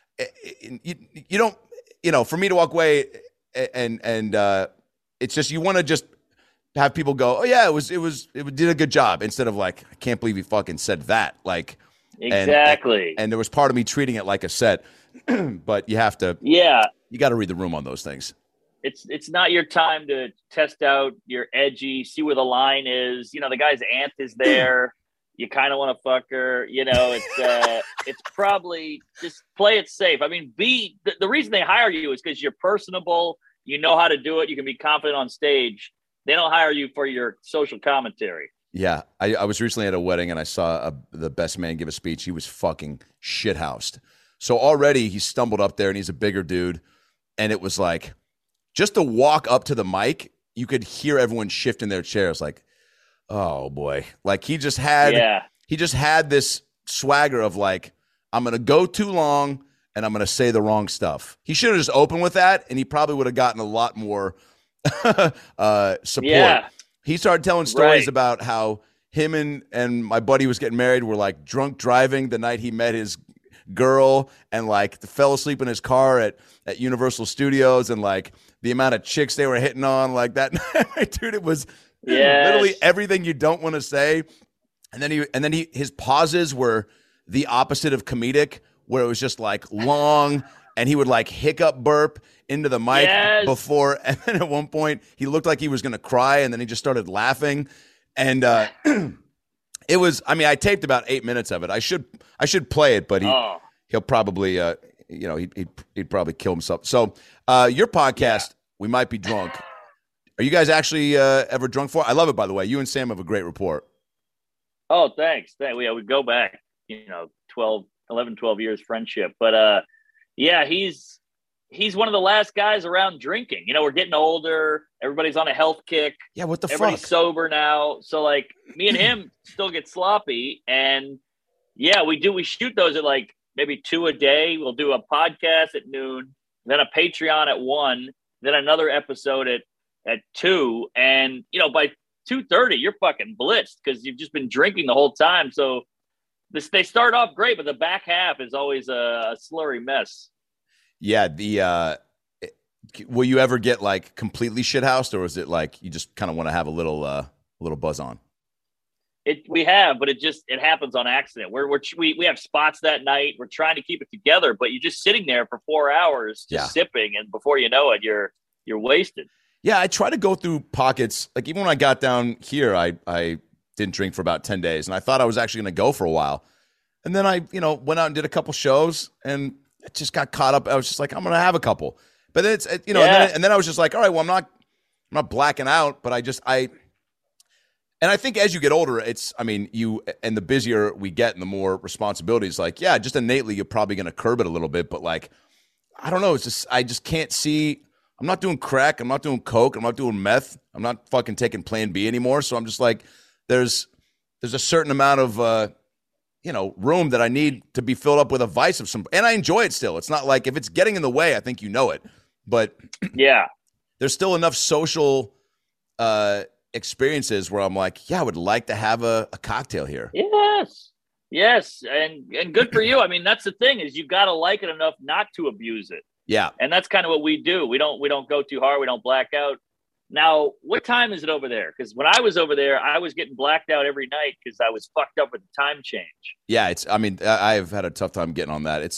You don't, for me to walk away and it's just, you want to just have people go, oh yeah, it did a good job, instead of like, I can't believe he fucking said that. Like, exactly. And there was part of me treating it like a set, but you have to, you got to read the room on those things. It's not your time to test out your edgy, see where the line is. The guy's aunt is there. You kind of want to fuck her, it's probably just play it safe. I mean, the reason they hire you is because you're personable. You know how to do it. You can be confident on stage. They don't hire you for your social commentary. Yeah. I was recently at a wedding and I saw the best man give a speech. He was fucking shithoused. So already he stumbled up there and he's a bigger dude. And it was like, just to walk up to the mic, you could hear everyone shift in their chairs. Like, oh boy. Like he just had this swagger of like, I'm going to go too long and I'm going to say the wrong stuff. He should have just opened with that and he probably would have gotten a lot more support. Yeah. He started telling stories about how him and my buddy was getting married were like drunk driving the night he met his girl and like fell asleep in his car at Universal Studios, and like the amount of chicks they were hitting on like that. Dude, it was literally everything you don't want to say. And then his pauses were the opposite of comedic, where it was just like long and he would like hiccup burp into the mic before. And then at one point he looked like he was going to cry and then he just started laughing. And it was, I taped about 8 minutes of it. I should play it, but he'll probably, he'd probably kill himself. So your podcast, We Might Be Drunk. Are you guys actually ever drunk for? I love it, by the way. You and Sam have a great rapport. Oh, thanks. We go back, 12 years friendship. But he's one of the last guys around drinking. We're getting older. Everybody's on a health kick. Yeah, what the Everybody's fuck? sober now. So like me and him still get sloppy. And we shoot those at like maybe 2 a day. We'll do a podcast at noon, then a Patreon at 1, then another episode at 2. And, by 2:30, you're fucking blitzed because you've just been drinking the whole time. So they start off great, but the back half is always a slurry mess. Yeah. Will you ever get like completely shithoused, or is it like you just kind of want to have a little buzz on? We have, but it happens on accident. We have spots that night. We're trying to keep it together, but you're just sitting there for 4 hours, sipping, and before you know it, you're wasted. Yeah, I try to go through pockets. Like even when I got down here, I didn't drink for about 10 days. And I thought I was actually going to go for a while. And then I, went out and did a couple shows and it just got caught up. I was just like, I'm going to have a couple. But then and then I was just like, all right, well, I'm not blacking out, but and I think as you get older, and the busier we get and the more responsibilities, like, yeah, just innately, you're probably going to curb it a little bit. But like, I don't know. It's just, I just can't see. I'm not doing crack. I'm not doing coke. I'm not doing meth. I'm not fucking taking Plan B anymore. So I'm just like, there's a certain amount of, room that I need to be filled up with a vice of some, and I enjoy it still. It's not like if it's getting in the way, I think you know it, but yeah, there's still enough social, experiences where I'm like, yeah, I would like to have a cocktail here. Yes. And good for you. I mean, that's the thing is you got to like it enough not to abuse it. Yeah. And that's kind of what we do. We don't go too hard. We don't black out. Now, what time is it over there? Because when I was over there, I was getting blacked out every night because I was fucked up with the time change. Yeah, I've had a tough time getting on that. It's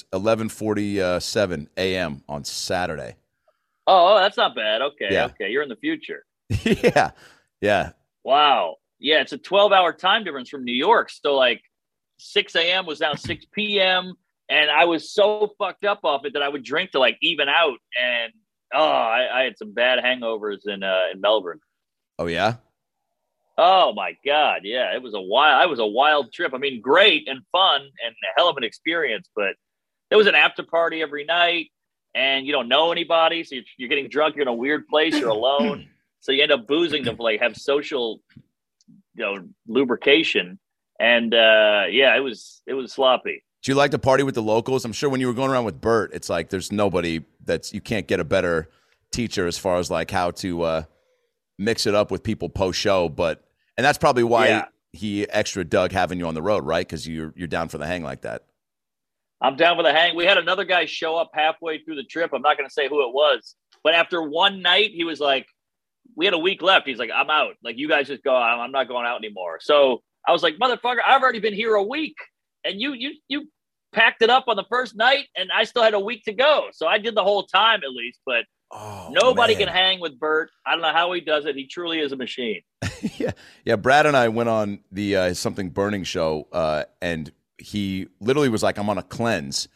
11:47 a.m. on Saturday. Oh, that's not bad. Okay, yeah. Okay. You're in the future. Yeah. Wow. Yeah, it's a 12-hour time difference from New York. So, like, 6 a.m. was now 6 p.m., and I was so fucked up off it that I would drink to, like, even out, and I had some bad hangovers in Melbourne. Oh yeah. Oh my God, yeah, it was a wild trip. I mean, great and fun and a hell of an experience, but there was an after party every night, and you don't know anybody, so you're getting drunk. You're in a weird place. You're alone, so you end up boozing to like have social, lubrication, and it was sloppy. Do you like to party with the locals? I'm sure when you were going around with Bert, it's like there's nobody you can't get a better teacher as far as like how to mix it up with people post show. And that's probably why he extra dug having you on the road, right? Because you're down for the hang like that. I'm down for the hang. We had another guy show up halfway through the trip. I'm not going to say who it was, but after one night, he was like, we had a week left. He's like, I'm out. Like, you guys just go. I'm not going out anymore. So I was like, motherfucker, I've already been here a week, and you packed it up on the first night, and I still had a week to go. So I did the whole time at least, but nobody can hang with Bert. I don't know how he does it. He truly is a machine. Yeah. Brad and I went on the Something Burning show, and he literally was like, I'm on a cleanse.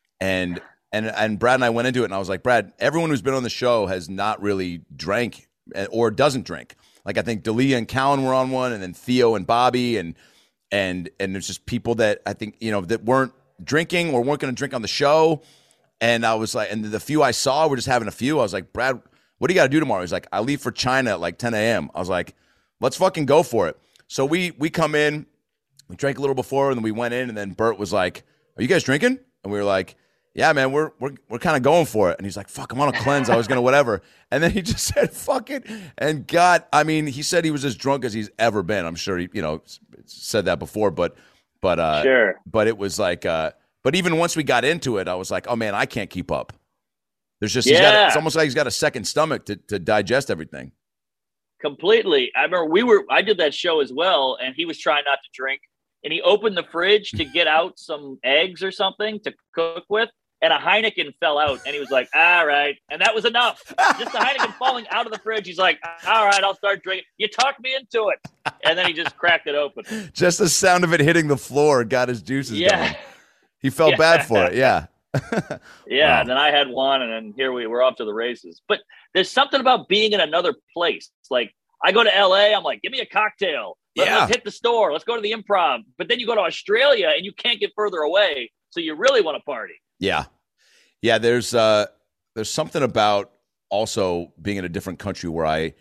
And Brad and I went into it, and I was like, Brad, everyone who's been on the show has not really drank or doesn't drink. Like, I think D'Elia and Callan were on one, and then Theo and Bobby, and there's just people that I think, that weren't drinking or weren't going to drink on the show. And I was like, and the few I saw were just having a few. I was like, Brad, what do you got to do tomorrow? He's like, I leave for China at like 10 a.m. I was like, let's fucking go for it. So we come in, we drank a little before, and then we went in, and then Bert was like, are you guys drinking? And we were like, yeah, man, we're kind of going for it. And he's like, fuck, I'm on a cleanse. I was going to whatever. And then he just said, fuck it. And he said he was as drunk as he's ever been. I'm sure he, said that before, but sure. But it was like, but even once we got into it, I was like, oh man, I can't keep up. There's just, it's almost like he's got a second stomach to digest everything. Completely. I remember I did that show as well, and he was trying not to drink, and he opened the fridge to get out some eggs or something to cook with, and a Heineken fell out, and he was like, all right. And that was enough. Just the Heineken falling out of the fridge. He's like, all right, I'll start drinking. You talked me into it. And then he just cracked it open. Just the sound of it hitting the floor got his juices going. He felt bad for it. Yeah. Yeah. Wow. And then I had one, and then here we're off to the races. But there's something about being in another place. Like, I go to LA, I'm like, give me a cocktail. Let's hit the store. Let's go to the Improv. But then you go to Australia, and you can't get further away. So you really want to party. Yeah. Yeah. There's something about also being in a different country where I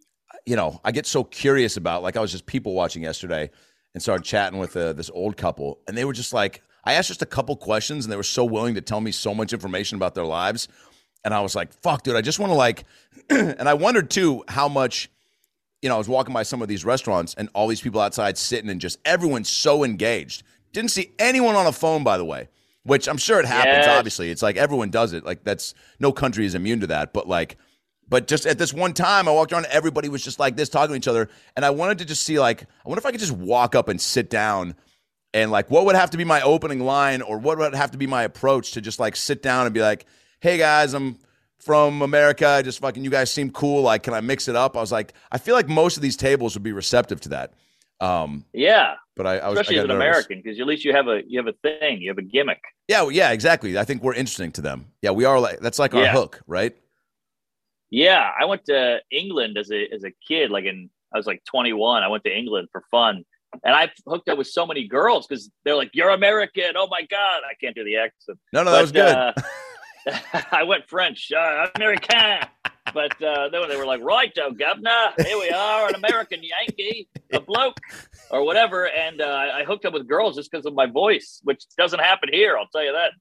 get so curious about, like, I was just people watching yesterday and started chatting with this old couple, and they were just like, I asked just a couple questions, and they were so willing to tell me so much information about their lives. And I was like, fuck, dude, I just want to like, and I wondered too, how much, I was walking by some of these restaurants and all these people outside sitting, and just everyone's so engaged. Didn't see anyone on a phone, by the way, which I'm sure it happens. Yes. Obviously, it's like everyone does it. Like, that's, no country is immune to that. But just at this one time, I walked around, and everybody was just like this, talking to each other. And I wanted to just see, like, I wonder if I could just walk up and sit down, and like, what would have to be my opening line, or what would have to be my approach to just like sit down and be like, hey guys, I'm from America. You guys seem cool. Like, can I mix it up? I was like, I feel like most of these tables would be receptive to that. Yeah, But I especially got as an nervous. American, because at least you have a thing, you have a gimmick. Yeah, yeah, exactly. I think we're interesting to them. Yeah, we are that's like our Yeah. hook, right? Yeah, I went to England as a kid. I was like 21. I went to England for fun, and I hooked up with so many girls because they're like, "You're American." Oh my god, I can't do the accent. No, that was good. I went French, American. But then they were like, "Righto, governor, here we are, an American Yankee, a bloke, or whatever." And I hooked up with girls just because of my voice, which doesn't happen here. I'll tell you that.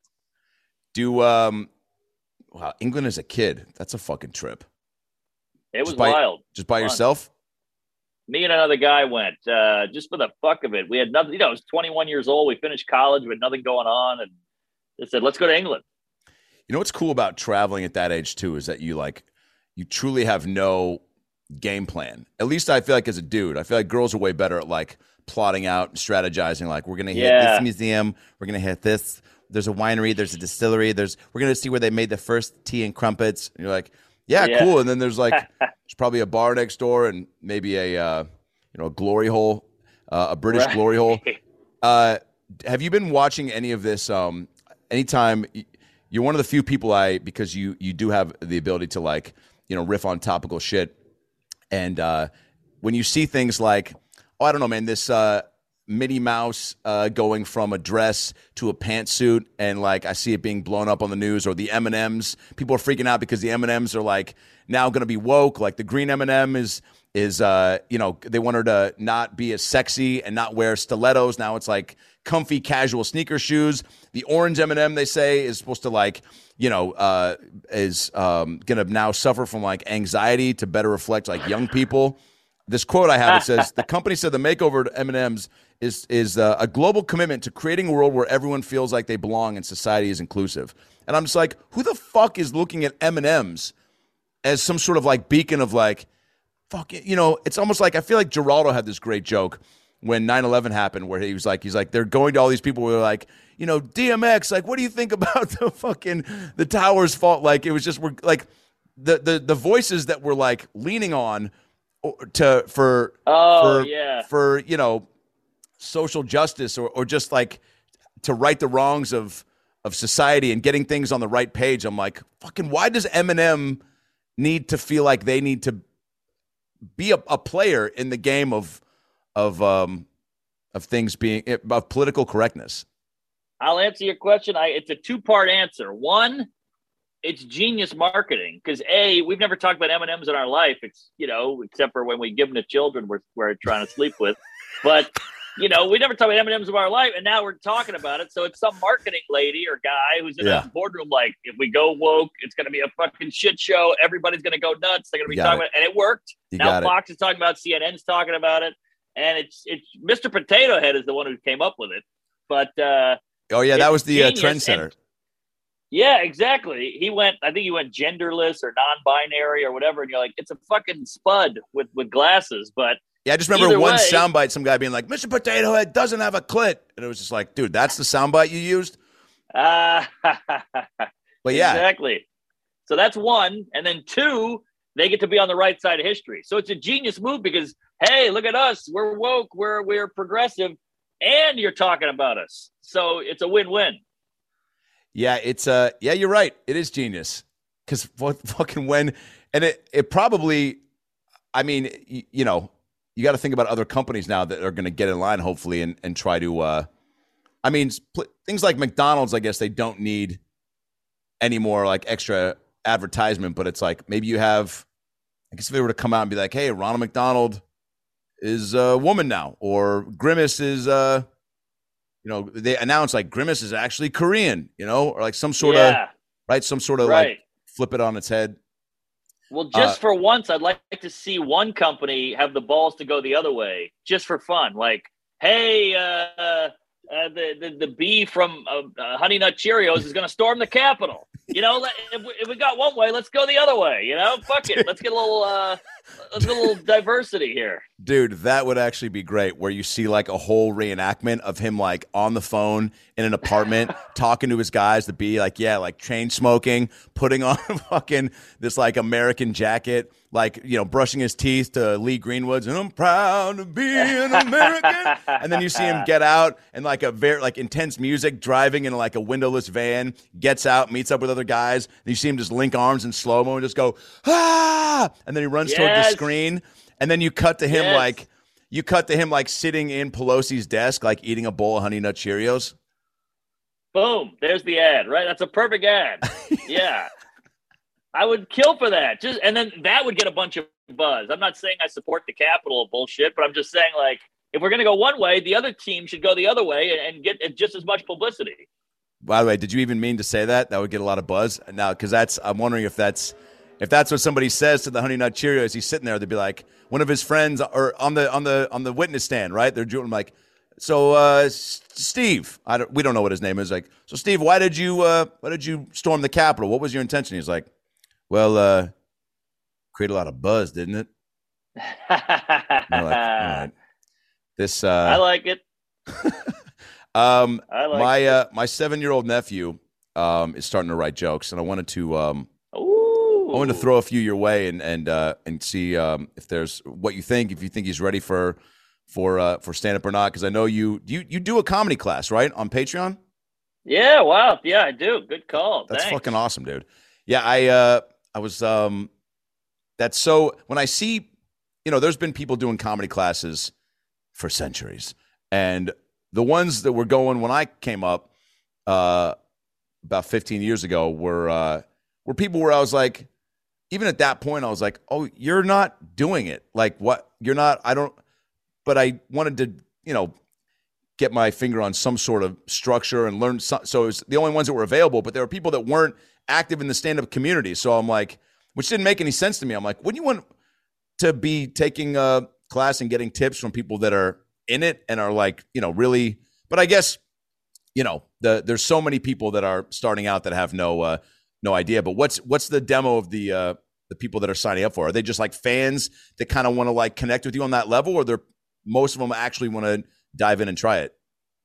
Wow, England as a kid, that's a fucking trip. It was wild. Just by yourself? Me and another guy went just for the fuck of it. We had nothing. I was 21 years old. We finished college with nothing going on, and they said, "Let's go to England." You know what's cool about traveling at that age too is that you truly have no game plan. At least I feel like as a dude, I feel like girls are way better at like plotting out and strategizing. Like we're gonna hit this museum, we're gonna hit this. There's a winery, there's a distillery, we're gonna see where they made the first tea and crumpets. And you're like, yeah, cool. And then there's there's probably a bar next door and maybe a glory hole, a British glory hole. Have you been watching any of this? Anytime you're one of the few people because you do have the ability to riff on topical shit. And when you see things like, oh, I don't know, man, this Minnie Mouse going from a dress to a pantsuit, and I see it being blown up on the news, or the M&Ms. People are freaking out because the M&Ms are now going to be woke. Like the green M&M is they want her to not be as sexy and not wear stilettos. Now it's comfy casual sneaker shoes. The orange M&M, they say, is supposed to is going to now suffer from anxiety to better reflect young people. This quote I have, it says, the company said the makeover to M&Ms is a global commitment to creating a world where everyone feels like they belong and society is inclusive. And I'm just like, who the fuck is looking at M&Ms as some sort of beacon of fuck it, it's almost I feel like Geraldo had this great joke when 9/11 happened, where he's like, they're going to all these people who are DMX, what do you think about the towers fault? It was just, the voices that we're leaning on for social justice or just to right the wrongs of society and getting things on the right page. I'm like, fucking, why does Eminem need to feel like they need to be a player in the game of things being of political correctness? I'll answer your question. It's a two-part answer. One, it's genius marketing because we've never talked about M&Ms in our life. It's except for when we give them to children we're trying to sleep with, but we never talk about M&Ms in our life, and now we're talking about it. So it's some marketing lady or guy who's in a boardroom if we go woke, it's going to be a fucking shit show. Everybody's going to go nuts. They're going to be talking about it, and it worked. Now Fox is talking about it. CNN's talking about it, and it's Mr. Potato Head is the one who came up with it. But that was the trendsetter. Yeah, exactly. I think he went genderless or non-binary or whatever, and you're like, it's a fucking spud with glasses, but. Yeah, I just remember one soundbite, some guy being like, Mr. Potato Head doesn't have a clit. And it was just like, dude, that's the soundbite you used? But yeah. Exactly. So that's one. And then two, they get to be on the right side of history. So it's a genius move because, hey, look at us. We're woke. We're progressive. And you're talking about us. So it's a win-win. Yeah, you're right. It is genius. Because fucking when, and it probably, I mean, you got to think about other companies now that are going to get in line, hopefully, and try to. Things like McDonald's, I guess they don't need any more extra advertisement. But it's maybe you have. I guess if they were to come out and be like, "Hey, Ronald McDonald is a woman now," or Grimace is, they announce Grimace is actually Korean, or some sort of some sort of flip it on its head. Well, just for once, I'd like to see one company have the balls to go the other way, just for fun. Hey, the bee from Honey Nut Cheerios is going to storm the Capitol. If we got one way, let's go the other way. Fuck it. Let's get a little diversity here. Dude, that would actually be great, where you see like a whole reenactment of him like on the phone in an apartment talking to his guys to be like, yeah, like chain smoking, putting on fucking this like American jacket, like, you know, brushing his teeth to Lee Greenwood's and I'm proud to be an American. And then you see him get out and like a very like intense music, driving in like a windowless van, gets out, meets up with other guys. And you see him just link arms in slow-mo and just go, ah, and then he runs toward the screen. And then you cut to him like sitting in Pelosi's desk, like eating a bowl of Honey Nut Cheerios. Boom. There's the ad, right? That's a perfect ad. Yeah. I would kill for that. And then that would get a bunch of buzz. I'm not saying I support the Capitol bullshit, but I'm just saying, like, if we're going to go one way, the other team should go the other way and get just as much publicity. By the way, did you even mean to say that? That would get a lot of buzz. Now, because I'm wondering if that's what somebody says to the Honey Nut Cheerios, he's sitting there, they'd be like, one of his friends or on the witness stand, right? They're doing like, so Steve, we don't know what his name is. Like, so Steve, why did you storm the Capitol? What was your intention? He's like, well, create a lot of buzz, didn't it? Like, all right. This I like it. I like my 7-year-old nephew is starting to write jokes, and I wanted to throw a few your way and see if there's what you think, if you think he's ready for stand up or not, because I know you do a comedy class, right, on Patreon? Yeah, wow. Yeah, I do. Good call. That's Thanks. fucking awesome, dude. Yeah, I was that's so when I see, you know, there's been people doing comedy classes for centuries, and the ones that were going when I came up about 15 years ago were people where I was like, even at that point, I was like, oh, you're not doing it. Like, what? You're not, but I wanted to, you know, get my finger on some sort of structure and learn. So it was the only ones that were available, but there were people that weren't active in the stand-up community. So I'm like, which didn't make any sense to me. I'm like, wouldn't you want to be taking a class and getting tips from people that are in it and are like, you know, really, but I guess, you know, there's so many people that are starting out that have no idea. But what's the demo of the people that are signing up for? Are they just like fans that kind of want to like connect with you on that level, or most of them actually want to dive in and try it?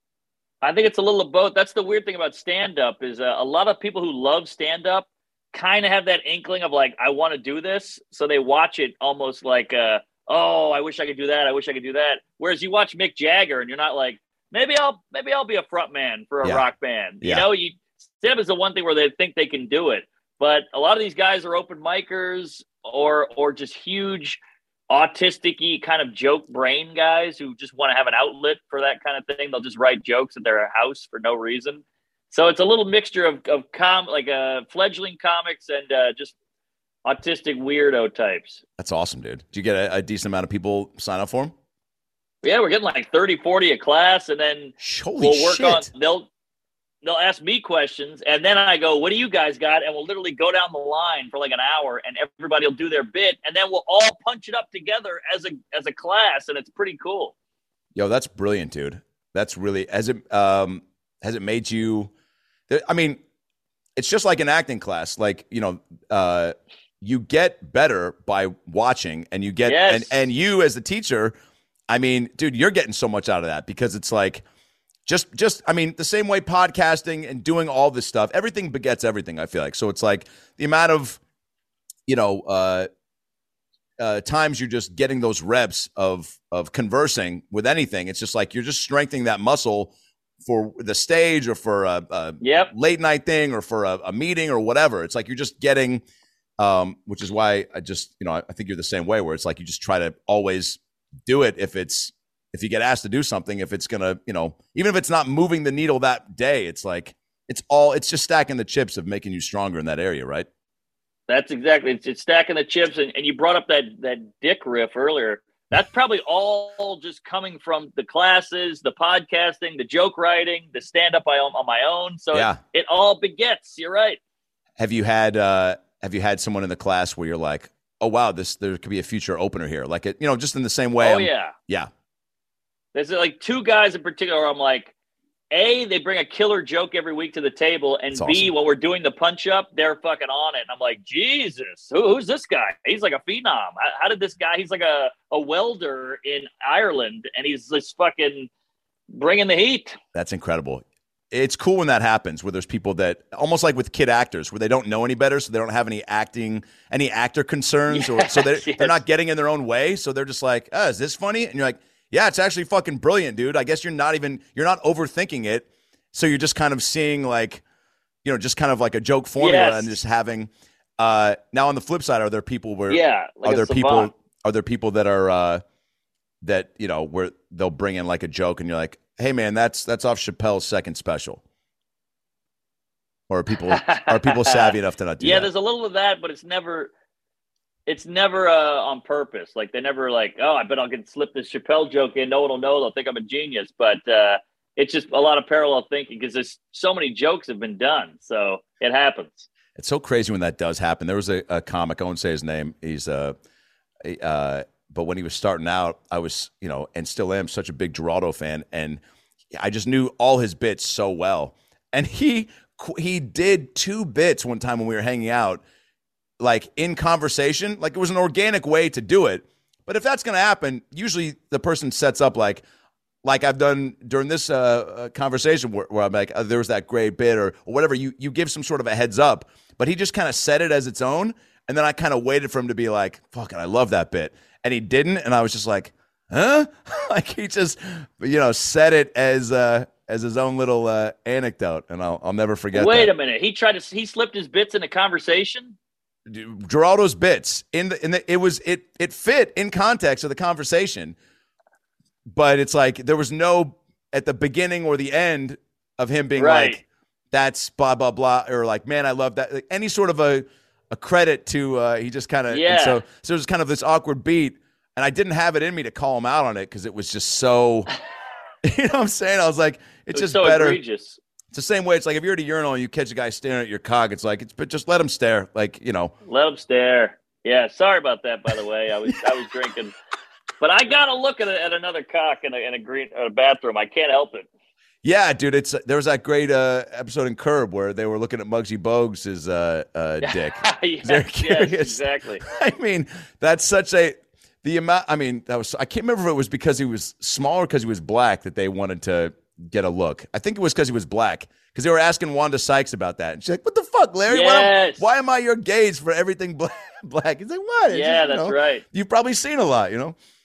I think it's a little of both. That's the weird thing about stand-up is a lot of people who love stand-up kind of have that inkling of like, I want to do this. So they watch it almost like, oh, I wish I could do that. I wish I could do that. Whereas you watch Mick Jagger and you're not like, maybe I'll be a front man for a rock band. You know, stand-up is the one thing where they think they can do it. But a lot of these guys are open micers or just huge autistic-y kind of joke brain guys who just want to have an outlet for that kind of thing. They'll just write jokes at their house for no reason. So it's a little mixture of fledgling comics and just autistic weirdo types. That's awesome, dude. Do you get a decent amount of people sign up for them? Yeah, we're getting like 30, 40 a class, and then we'll work on they'll ask me questions, and then I go, what do you guys got? And we'll literally go down the line for like an hour, and everybody will do their bit, and then we'll all punch it up together as a class, and it's pretty cool. Yo, that's brilliant, dude. That's really, has it made you, I mean, it's just like an acting class. Like, you know, you get better by watching, and you get, and you as the teacher, I mean, dude, you're getting so much out of that because it's like, I mean, the same way podcasting and doing all this stuff, everything begets everything, I feel like. So it's like the amount of, you know, times you're just getting those reps of conversing with anything. It's just like you're just strengthening that muscle for the stage or for a late night thing or for a meeting or whatever. It's like you're just getting, which is why I just, you know, I think you're the same way, where it's like you just try to always do it if you get asked to do something, if it's going to, you know, even if it's not moving the needle that day, it's like, it's just stacking the chips of making you stronger in that area, right? That's exactly, it's stacking the chips. And you brought up that dick riff earlier. That's probably all just coming from the classes, the podcasting, the joke writing, the stand-up on my own. So it all begets. You're right. Have you had someone in the class where you're like, oh, wow, there could be a future opener here? Like, it, you know, just in the same way. Oh, yeah. Yeah. There's like two guys in particular where I'm like, they bring a killer joke every week to the table, and That's B, awesome. when we're doing the punch up, they're fucking on it. And I'm like, Jesus, who's this guy? He's like a phenom. How did this guy? He's like a welder in Ireland, and he's just fucking bringing the heat. That's incredible. It's cool when that happens, where there's people that almost like with kid actors, where they don't know any better, so they don't have any actor concerns, or so they're not getting in their own way. So they're just like, "Oh, is this funny?" And you're like, "Yeah, it's actually fucking brilliant, dude." I guess you're not overthinking it, so you're just kind of seeing like, just kind of like a joke formula and just having. Now on the flip side, are there people where are there people that are that where they'll bring in like a joke and you're like, hey man, that's off Chappelle's second special, or are people savvy enough to not do that? Yeah, there's a little of that, but it's never on purpose. Like they never like, oh, I bet I'll get slip this Chappelle joke in. No one will know. They'll think I'm a genius. But it's just a lot of parallel thinking because there's so many jokes have been done, so it happens. It's so crazy when that does happen. There was a comic, I won't say his name. He's but when he was starting out, I was, and still am such a big Geraldo fan, and I just knew all his bits so well. And he did 2 bits one time when we were hanging out, like in conversation, like it was an organic way to do it. But if that's going to happen, usually the person sets up like I've done during this conversation where I'm like, there was that great bit or whatever. You give some sort of a heads up, but he just kind of said it as its own. And then I kind of waited for him to be like, fucking, I love that bit. And he didn't. And I was just like, huh? Like he just, said it as his own little anecdote. And I'll never forget Wait that. a minute. He slipped his bits in a conversation? Geraldo's bits it fit in context of the conversation, but it's like there was no at the beginning or the end of him being like, that's blah blah blah, or like, man, I love that. Like, any sort of a credit to he just kind of so it was kind of this awkward beat, and I didn't have it in me to call him out on it because it was just so you know what I'm saying? I was like, it's just so better. Egregious. It's the same way. It's like if you're at a urinal and you catch a guy staring at your cock, it's like, but just let him stare. Like, Let him stare. Yeah. Sorry about that, by the way. I was drinking, but I got to look at another cock in a bathroom. I can't help it. Yeah, dude. There was that great episode in Curb where they were looking at Muggsy Bogues' dick. Yes, exactly. I mean, that's the amount. I mean, I can't remember if it was because he was small or because he was black that they wanted to get a look. I think it was because he was black, because they were asking Wanda Sykes about that. And she's like, what the fuck, Larry? Yes. Why am I your gaze for everything black? He's like, what? Yeah, that's right. You've probably seen a lot,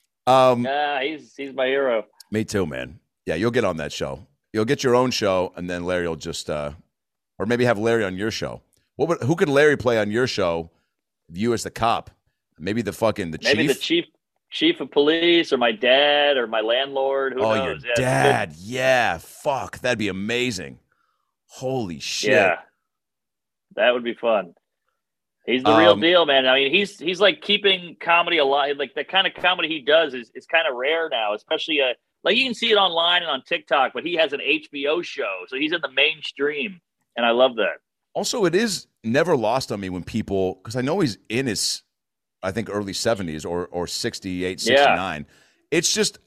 He's my hero. Me too, man. Yeah, you'll get on that show. You'll get your own show, and then Larry will just or maybe have Larry on your show. Who could Larry play on your show? You as the cop. Maybe the chief? Maybe the chief of police, or my dad, or my landlord. Who knows? Your dad. Yeah, fuck. That'd be amazing. Holy shit. Yeah. That would be fun. He's the real deal, man. I mean, he's like keeping comedy alive. Like the kind of comedy he does is kind of rare now, especially like you can see it online and on TikTok, but he has an HBO show. So he's in the mainstream, and I love that. Also, it is never lost on me when people, because I know he's in his, I think, early 70s or 68, 69. Yeah. It's just,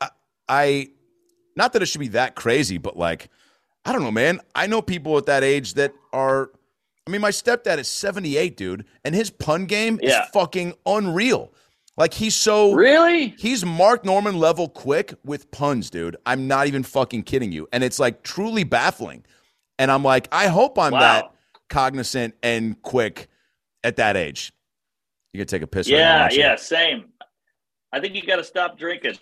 not that it should be that crazy, but like, I don't know, man. I know people at that age that are, I mean, my stepdad is 78, dude, and his pun game is fucking unreal. Like, he's Mark Norman level quick with puns, dude. I'm not even fucking kidding you. And it's like truly baffling. And I'm like, I hope I'm that cognizant and quick at that age. You can take a piss. Yeah, same. I think you got to stop drinking.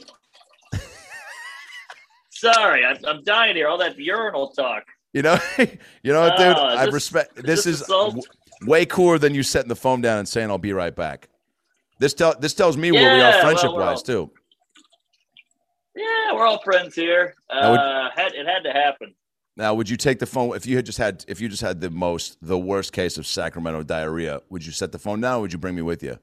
Sorry, I'm dying here. All that urinal talk. You know what, dude? I respect. This is way cooler than you setting the phone down and saying, "I'll be right back." This tells me where we are friendship-wise, too. Yeah, we're all friends here. It had to happen. Now, would you take the phone if you just had the worst case of Sacramento diarrhea? Would you set the phone down, or would you bring me with you?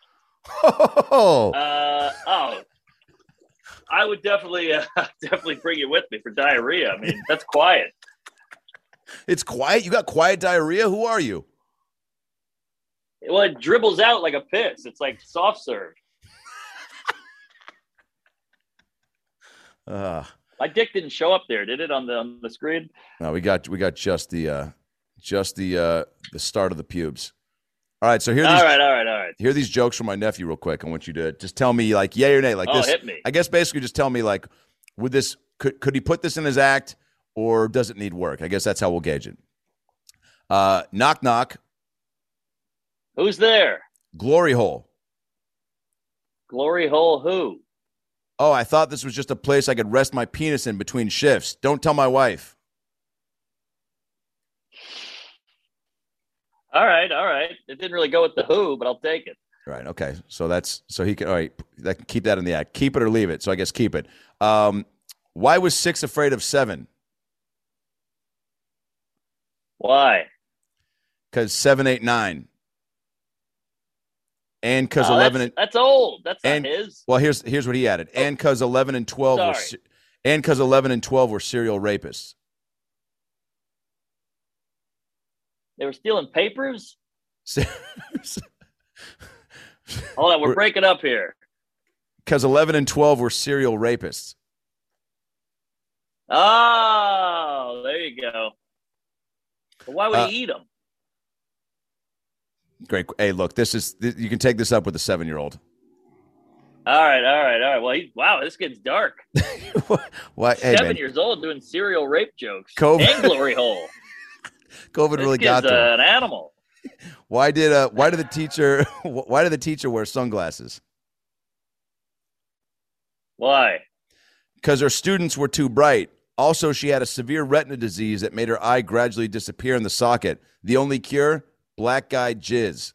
I would definitely bring you with me for diarrhea. I mean, that's quiet. It's quiet? You got quiet diarrhea? Who are you? Well, it dribbles out like a piss. It's like soft serve. My dick didn't show up there, did it, on the screen? No, we got just the start of the pubes. All right, so here. All right. Here are these jokes from my nephew, real quick. I want you to just tell me, like, yay or nay, like this. Hit me. I guess basically just tell me, like, would this could he put this in his act, or does it need work? I guess that's how we'll gauge it. Knock knock. Who's there? Glory hole. Glory hole who? Oh, I thought this was just a place I could rest my penis in between shifts. Don't tell my wife. All right. It didn't really go with the who, but I'll take it. Right. Okay. So he can. All right. Keep that in the act. Keep it or leave it. So I guess keep it. Why was 6 afraid of 7? Why? Because 7, 8, 9. And because 11 that's old. That's and, not his. Well, here's what he added. And because 11 and 12 were serial rapists. They were stealing papers? Hold on, we're breaking up here. Because 11 and 12 were serial rapists. Oh, there you go. But why would he eat them? Great. Hey, look, you can take this up with a 7-year-old. All right. Well, wow, this gets dark. What? 7 years old doing serial rape jokes. COVID. And glory hole. COVID really got to him. An animal. Why did the teacher wear sunglasses? Why? Because her students were too bright. Also, she had a severe retina disease that made her eye gradually disappear in the socket. The only cure? Black guy jizz.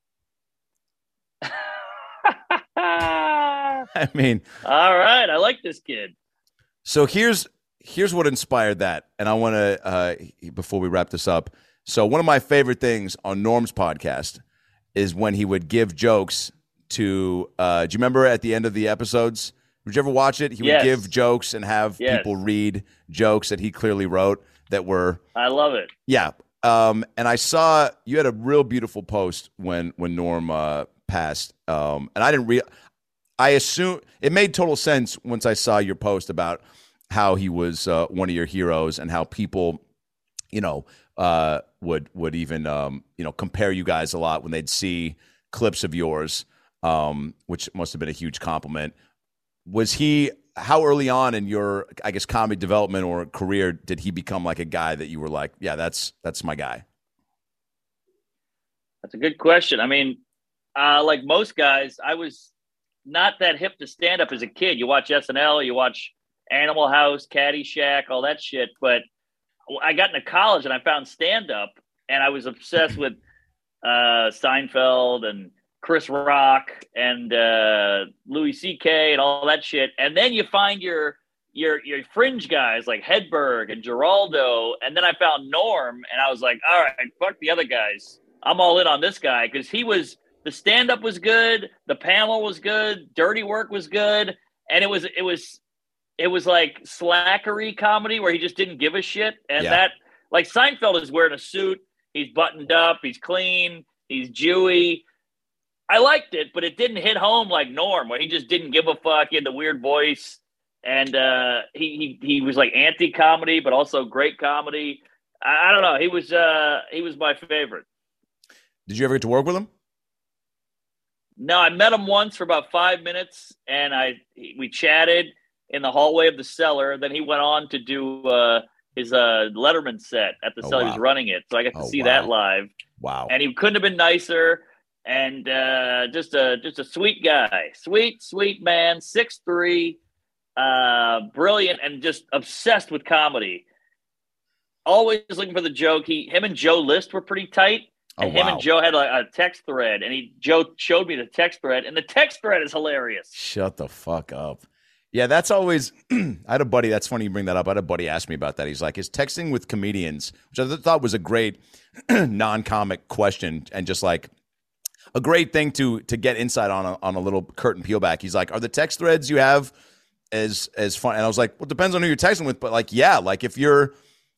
I mean, all right. I like this kid. So here's what inspired that. And I want to, before we wrap this up. So one of my favorite things on Norm's podcast is when he would give jokes to, do you remember at the end of the episodes? Did you ever watch it? He would give jokes and have people read jokes that he clearly wrote that were. I love it. Yeah. And I saw you had a real beautiful post when Norm passed. And I assume it made total sense once I saw your post about how he was one of your heroes and how people, would even compare you guys a lot when they'd see clips of yours, which must have been a huge compliment. How early on in your, I guess, comedy development or career did he become like a guy that you were like, yeah, that's my guy? That's a good question. I mean, like most guys, I was not that hip to stand up as a kid. You watch SNL, you watch Animal House, Caddyshack, all that shit. But I got into college and I found stand up, and I was obsessed with Seinfeld and Chris Rock and Louis C.K. and all that shit. And then you find your fringe guys like Hedberg and Geraldo. And then I found Norm, and I was like, all right, fuck the other guys. I'm all in on this guy because the stand-up was good, the panel was good, dirty work was good, and it was like slackery comedy where he just didn't give a shit. And that, like, Seinfeld is wearing a suit, he's buttoned up, he's clean, he's Jewy. I liked it, but it didn't hit home like Norm, where he just didn't give a fuck. He had the weird voice, and he was like anti-comedy, but also great comedy. I don't know. He was my favorite. Did you ever get to work with him? No, I met him once for about 5 minutes, and we chatted in the hallway of the Cellar. Then he went on to do his Letterman set at the Cellar. He was running it, so I got to see that live. Wow! And he couldn't have been nicer. And just a sweet guy, sweet man, 6'3", brilliant, and just obsessed with comedy. Always looking for the joke. Him and Joe List were pretty tight, and him and Joe had a text thread, and Joe showed me the text thread, and the text thread is hilarious. Shut the fuck up. Yeah, that's always. I had a buddy. That's funny you bring that up. I had a buddy ask me about that. He's like, "Is texting with comedians?" Which I thought was a great non-comic question, and just like a great thing to get insight on a little curtain peel back. He's like, "Are the text threads you have as fun?" And I was like, "Well, it depends on who you're texting with, but like, yeah, like if you're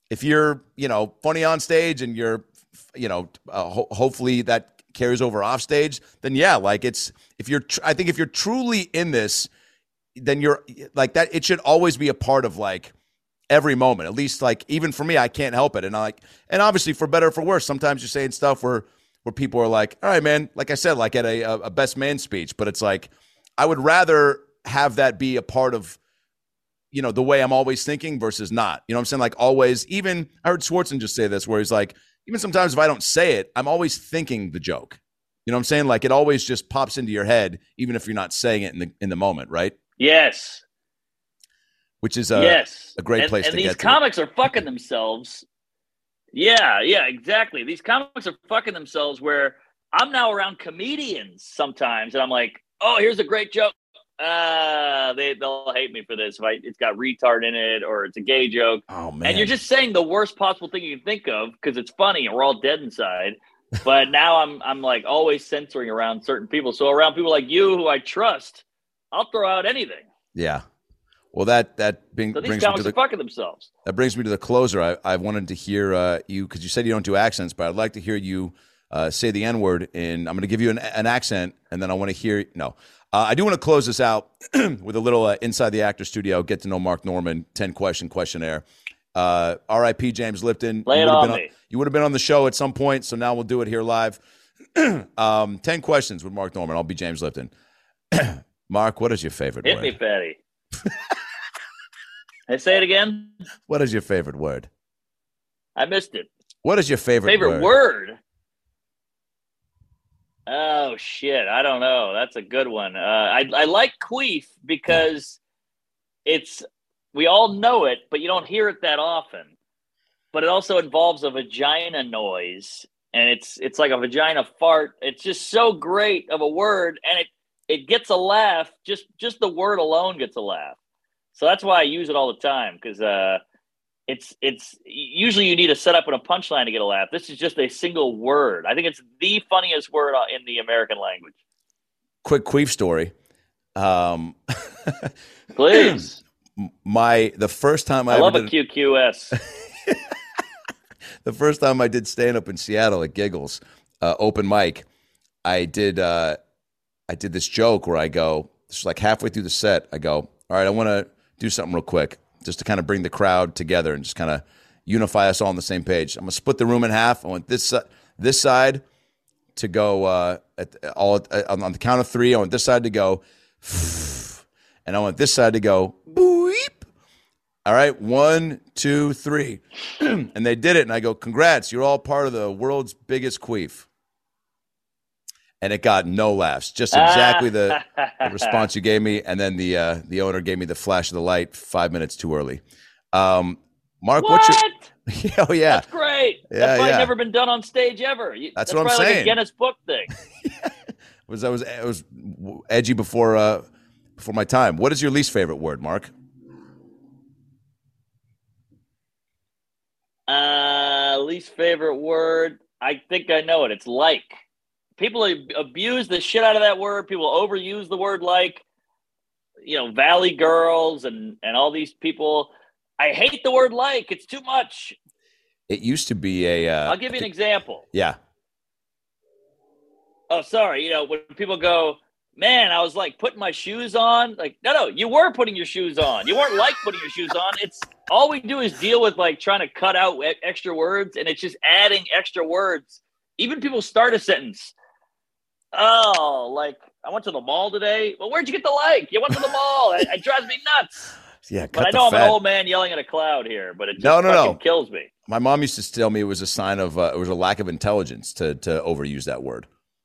funny on stage and you're hopefully that carries over off stage, then yeah, like I think if you're truly in this, then you're like that. It should always be a part of like every moment, at least like even for me, I can't help it. And and obviously for better or for worse, sometimes you're saying stuff where people are like, all right, man, like I said, like at a best man speech, but it's like, I would rather have that be a part of, the way I'm always thinking versus not, you know what I'm saying? Like always, even I heard Schwartzen just say this, where he's like, even sometimes if I don't say it, I'm always thinking the joke. You know what I'm saying? Like it always just pops into your head, even if you're not saying it in the moment. Right. Yes. Which is a great place to get to. And these comics are fucking themselves. Yeah, exactly. These comics are fucking themselves where I'm now around comedians sometimes and I'm like, oh, here's a great joke. They'll hate me for this if it's got retard in it or it's a gay joke. Oh, man. And you're just saying the worst possible thing you can think of because it's funny and we're all dead inside. But now I'm like always censoring around certain people. So around people like you who I trust, I'll throw out anything. Yeah. Well, that so brings these me comics to are fucking themselves. That brings me to the closer. I wanted to hear you, because you said you don't do accents, but I'd like to hear you say the N-word. I'm going to give you an accent, and then I want to hear – no. I do want to close this out with a little Inside the Actor Studio, get to know Mark Norman, 10-question questionnaire. R.I.P. James Lipton. Lay it on me. You would have been on the show at some point, so now we'll do it here live. 10 questions with Mark Norman. I'll be James Lipton. Mark, what is your favorite word? Hit me, fatty. Hey, say it again. What is your favorite word? I missed it. What is your favorite word? Oh, shit. I don't know. That's a good one. I like queef because we all know it, but you don't hear it that often. But it also involves a vagina noise, and it's like a vagina fart. It's just so great of a word, and it gets a laugh. Just the word alone gets a laugh. So that's why I use it all the time, because it's usually you need a setup and a punchline to get a laugh. This is just a single word. I think it's the funniest word in the American language. Quick queef story. Please. The first time I love a QQS. The first time I did stand up in Seattle at Giggles, open mic, I did this joke where I go, it's like halfway through the set, I go, all right, I want to do something real quick just to kind of bring the crowd together and just kind of unify us all on the same page. I'm going to split the room in half. I want this side to go on the count of 3. I want this side to go, and I want this side to go, boop. All right, 1, 2, 3. And they did it, and I go, congrats, you're all part of the world's biggest queef. And it got no laughs, just exactly the response you gave me. And then the owner gave me the flash of the light 5 minutes too early. Mark, what's your? Oh yeah, that's great. Yeah, that's probably never been done on stage ever. That's what I'm saying. Like a Guinness Book thing. It was edgy before my time. What is your least favorite word, Mark? Least favorite word. I think I know it. It's like. People abuse the shit out of that word. People overuse the word like, Valley Girls and all these people. I hate the word like. It's too much. It used to be I'll give you an example. Yeah. Oh, sorry. When people go, man, I was like putting my shoes on. Like, no, you were putting your shoes on. You weren't like putting your shoes on. It's all we do is deal with like trying to cut out extra words, and it's just adding extra words. Even people start a sentence. Oh, like I went to the mall today. Well, where'd you get the like? You went to the mall. It drives me nuts. Yeah, but I know I'm an old man yelling at a cloud here, but it just fucking kills me. My mom used to tell me it was a sign of it was a lack of intelligence to overuse that word.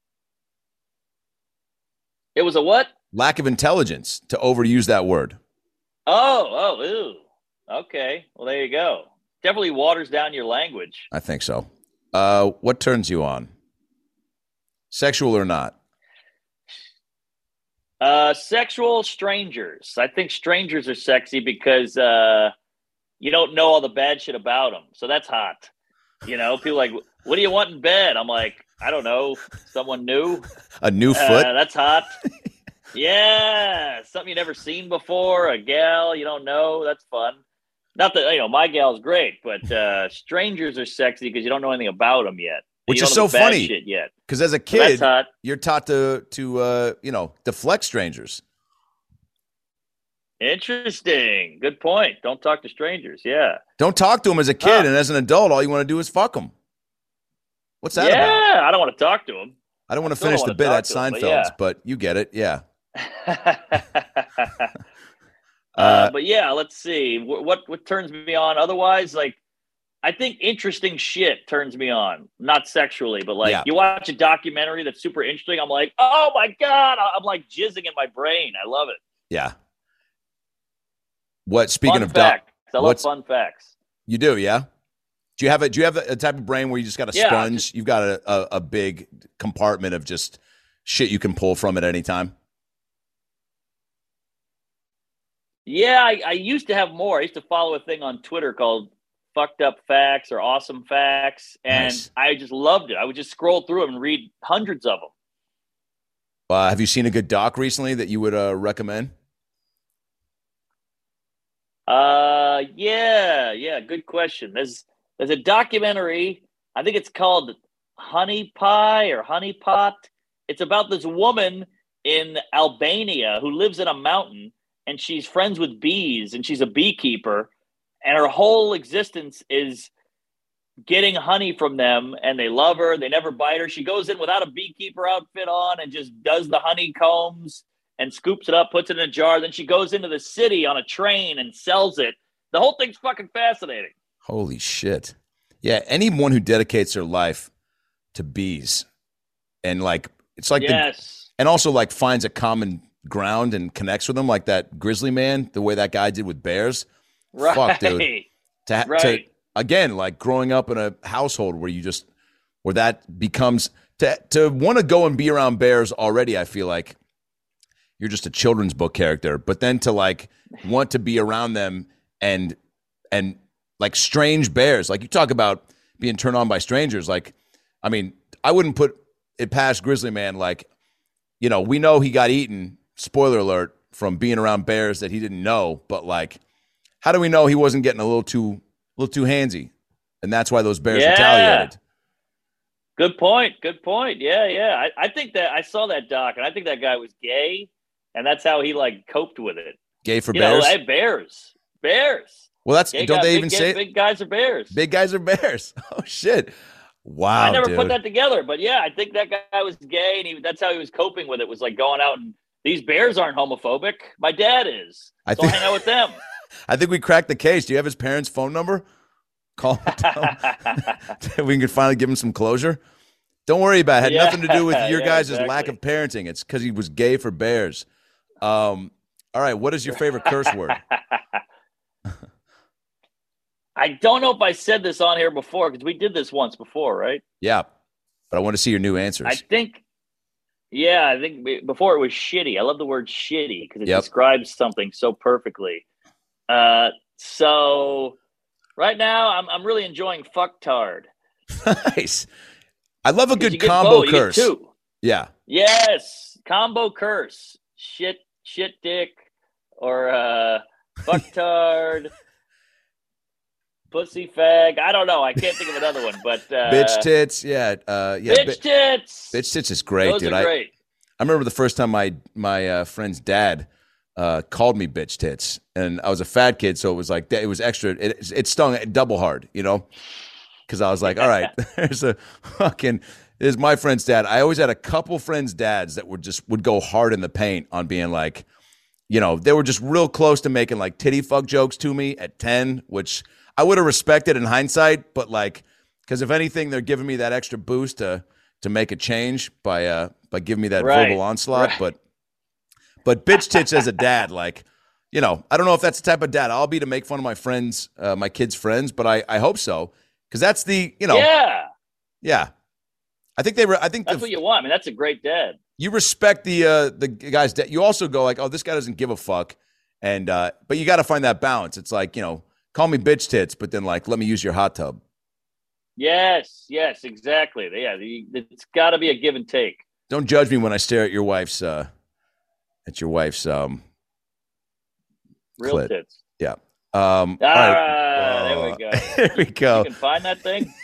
It was a what? Lack of intelligence to overuse that word. Ew. Okay. Well, there you go. Definitely waters down your language. I think so. What turns you on? Sexual or not? Sexual, strangers. I think strangers are sexy because you don't know all the bad shit about them. So that's hot. People are like, what do you want in bed? I'm like, I don't know. Someone new. A new foot? That's hot. Yeah. Something you never seen before. A gal you don't know. That's fun. Not that, my gal's great, but strangers are sexy because you don't know anything about them yet. Which is so funny, because as a kid, so you're taught to deflect strangers. Interesting. Good point. Don't talk to strangers. Yeah. Don't talk to him as a kid, and as an adult, all you want to do is fuck him. What's that about? Yeah, I don't want to talk to him. I don't want to finish the bit at Seinfeld's, but you get it. Yeah. But yeah, let's see. What turns me on? Otherwise, like, I think interesting shit turns me on. Not sexually, but like you watch a documentary that's super interesting. I'm like, oh my God. I'm like jizzing in my brain. I love it. Yeah. Speaking fun of facts. I love fun facts. You do, yeah? Do you have a type of brain where you just got a sponge? You've got a big compartment of just shit you can pull from at any time? Yeah, I used to have more. I used to follow a thing on Twitter called Fucked Up Facts or Awesome Facts, and I just loved it. I would just scroll through them and read hundreds of them. Have you seen a good doc recently that you would recommend? Yeah, good question. There's a documentary, I think it's called Honey Pie or Honey Pot. It's about this woman in Albania who lives in a mountain, and she's friends with bees, and she's a beekeeper, and her whole existence is getting honey from them, and they love her. They never bite her. She goes in without a beekeeper outfit on and just does the honeycombs and scoops it up, puts it in a jar. Then she goes into the city on a train and sells it. The whole thing's fucking fascinating. Holy shit. Yeah, anyone who dedicates their life to bees and like, it's like, and also like finds a common ground and connects with them, like that grizzly man, the way that guy did with bears. Right. Fuck, dude. To again, like growing up in a household where where that becomes, to want to go and be around bears already, I feel like you're just a children's book character, but then to like want to be around them and like strange bears, like you talk about being turned on by strangers. Like, I mean, I wouldn't put it past Grizzly Man. Like, you know, we know he got eaten, spoiler alert, from being around bears that he didn't know, but like, how do we know he wasn't getting a little too handsy? And that's why those bears retaliated. Good point. Yeah. I think that I saw that doc, and I think that guy was gay, and that's how he like coped with it. Gay for bears? Bears. Well, don't they even say big guys are bears? Big guys are bears. Oh shit! Wow, I never put that together, but yeah, I think that guy was gay, and that's how he was coping with it. Was like going out, and these bears aren't homophobic. My dad is. I hang out with them. I think we cracked the case. Do you have his parents' phone number? Call him. We can finally give him some closure. Don't worry about it. It had nothing to do with your guys' lack of parenting. It's because he was gay for bears. All right, what is your favorite curse word? I don't know if I said this on here before, because we did this once before, right? Yeah, but I want to see your new answers. I think before it was shitty. I love the word shitty because it describes something so perfectly. So right now I'm really enjoying fucktard. Nice. I love a good combo curse. You get two. Yeah. Yes. Combo curse. Shit dick, or fucktard. Pussy fag. I don't know. I can't think of another one, but bitch tits. Yeah. Bitch tits. Bitch tits is great, Those dude. Are great. I remember the first time my friend's dad called me bitch tits, and I was a fat kid, so it was like it was extra. It stung double hard, you know, because I was like, all right, there's my friend's dad. I always had a couple friends' dads that would go hard in the paint on being like, you know, they were just real close to making like titty fuck jokes to me at 10, which I would have respected in hindsight, but like, because if anything, they're giving me that extra boost to make a change by giving me that verbal onslaught. Right. But bitch tits as a dad, like, you know, I don't know if that's the type of dad I'll be to make fun of my friends, my kids' friends, but I hope so, because that's the, you know, yeah. I think that's what you want. I mean, that's a great dad. You respect the guy's dad. You also go like, oh, this guy doesn't give a fuck, and but you got to find that balance. It's like, you know, call me bitch tits, but then like, let me use your hot tub. Yes, exactly. Yeah, it's got to be a give and take. Don't judge me when I stare at your wife's real clit. Tits. Yeah. All right. There we go. There we go. You can find that thing.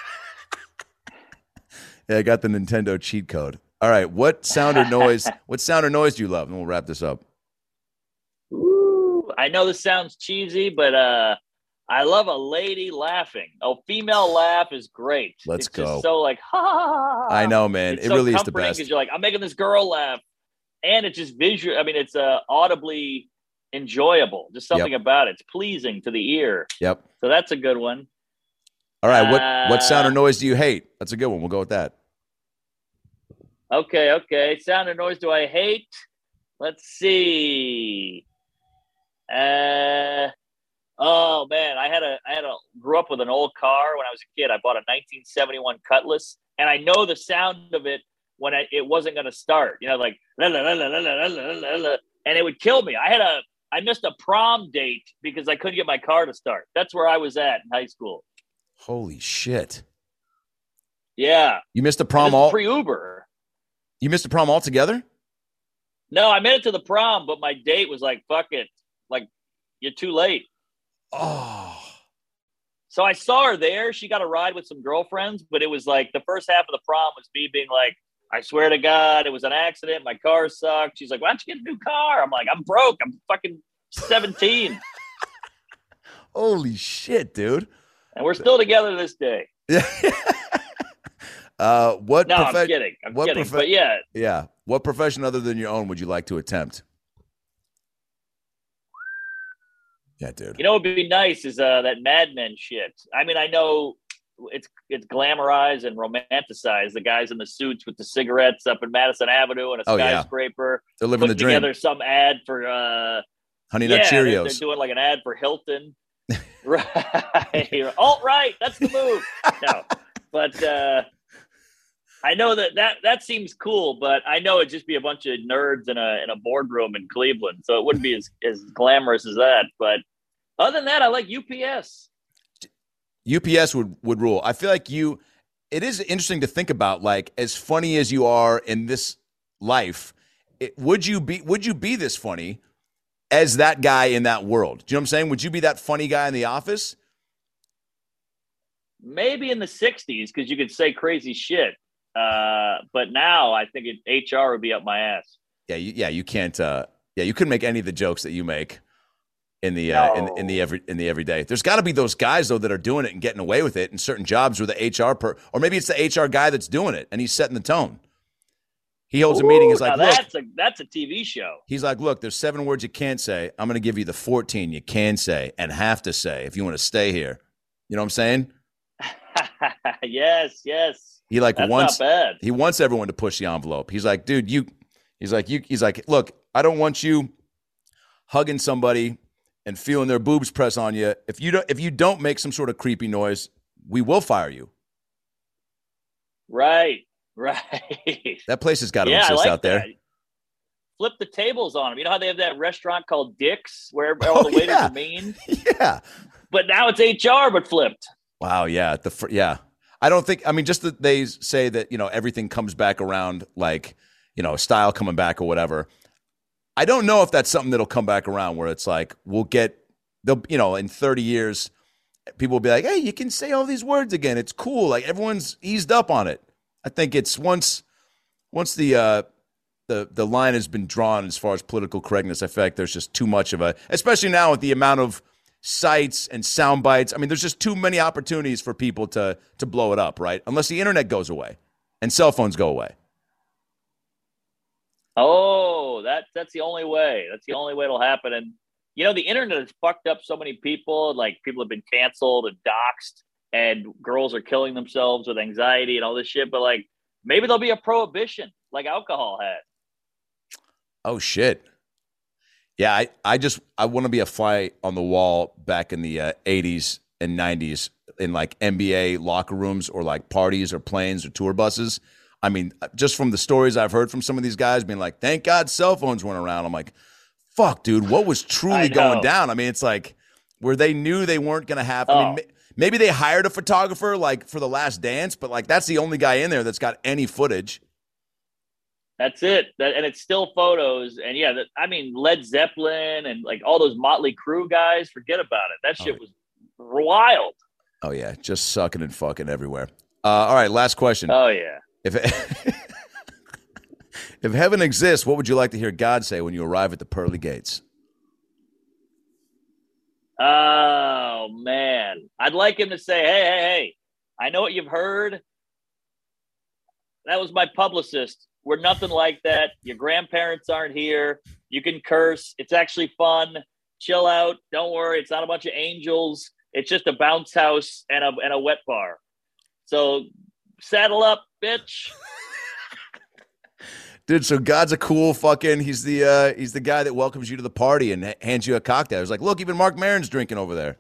Yeah, I got the Nintendo cheat code. All right, what sound or noise do you love? And we'll wrap this up. Ooh. I know this sounds cheesy, but I love a lady laughing. A female laugh is great. Let's it's go. Just so like, ha. I know, man. It's it so really is the comforting best. because you're like, I'm making this girl laugh. And it's just visual. I mean, it's audibly enjoyable. Just something about it. It's pleasing to the ear. Yep. So that's a good one. All right. What sound or noise do you hate? That's a good one. We'll go with that. Okay. Sound or noise do I hate? Let's see. Oh man, I grew up with an old car when I was a kid. I bought a 1971 Cutlass, and I know the sound of it when it wasn't going to start. You know, like la, la, la, la, la, la, la, la, and it would kill me. I missed a prom date because I couldn't get my car to start. That's where I was at in high school. Holy shit! Yeah, you missed the prom pre-Uber. You missed the prom altogether? No, I made it to the prom, but my date was like, "Fuck it, like you're too late." Oh. So I saw her there. She got a ride with some girlfriends, but it was like the first half of the prom was me being like, I swear to God, it was an accident. My car sucked. She's like, why don't you get a new car? I'm like, I'm broke. I'm fucking 17. Holy shit, dude. And we're still together to this day. Yeah. I'm kidding. I'm kidding. But yeah. Yeah. What profession other than your own would you like to attempt? Yeah, dude. You know what would be nice is that Mad Men shit. I mean, I know it's glamorized and romanticized. The guys in the suits with the cigarettes up in Madison Avenue and a skyscraper. Yeah. They're living the dream. Together some ad for Honey Nut Cheerios. They're doing like an ad for Hilton. Right. Alt-right. That's the move. No. But I know that seems cool, but I know it'd just be a bunch of nerds in a boardroom in Cleveland. So it wouldn't be as glamorous as that. But other than that, I like UPS. UPS would rule. I feel like it is interesting to think about, like, as funny as you are in this life, would you be this funny as that guy in that world? Do you know what I'm saying? Would you be that funny guy in the office? Maybe in the 60s, because you could say crazy shit. But now I think HR would be up my ass. Yeah, you can't. You couldn't make any of the jokes that you make in the in the everyday. There's got to be those guys though that are doing it and getting away with it in certain jobs where the HR or maybe it's the HR guy that's doing it and he's setting the tone. He holds a meeting. He's like, look, that's a TV show. He's like, look, there's 7 words you can't say. I'm going to give you the 14 you can say and have to say if you want to stay here. You know what I'm saying? Yes. He like That's wants not bad. He wants everyone to push the envelope. He's like, dude, he's like, look, I don't want you hugging somebody and feeling their boobs press on you. If you don't make some sort of creepy noise, we will fire you. Right. That place has got to exist out there. Flip the tables on them. You know how they have that restaurant called Dick's where all the waiters are mean? Yeah. But now it's HR, but flipped. Wow. Yeah. I don't think, just that they say that, everything comes back around, like, style coming back or whatever. I don't know if that's something that'll come back around where it's like, in 30 years, people will be like, hey, you can say all these words again. It's cool. Like everyone's eased up on it. I think it's once the line has been drawn as far as political correctness, I feel like there's just too much of especially now with the amount of sites and sound bites. There's just too many opportunities for people to blow it up, right? Unless the internet goes away and cell phones go away. Oh, that's the only way. That's the only way it'll happen. And, the internet has fucked up so many people. Like, people have been canceled and doxxed, and girls are killing themselves with anxiety and all this shit. But, like, maybe there'll be a prohibition like alcohol had. Oh, shit. Yeah, I want to be a fly on the wall back in the 80s and 90s in, like, NBA locker rooms or, like, parties or planes or tour buses. Just from the stories I've heard from some of these guys being like, thank God cell phones weren't around. I'm like, fuck, dude, what was truly going down? It's like where they knew they weren't going to have. Maybe they hired a photographer like for The Last Dance, but like that's the only guy in there that's got any footage. That's it. And it's still photos. And yeah, Led Zeppelin and like all those Motley Crue guys, forget about it. That shit was wild. Oh, yeah. Just sucking and fucking everywhere. All right. Last question. Oh, yeah. If heaven exists, what would you like to hear God say when you arrive at the pearly gates? Oh, man. I'd like him to say, hey, I know what you've heard. That was my publicist. We're nothing like that. Your grandparents aren't here. You can curse. It's actually fun. Chill out. Don't worry. It's not a bunch of angels. It's just a bounce house and a wet bar. So saddle up, bitch. Dude, so God's a cool fucking. He's the guy that welcomes you to the party and hands you a cocktail. He's like, look, even Mark Maron's drinking over there.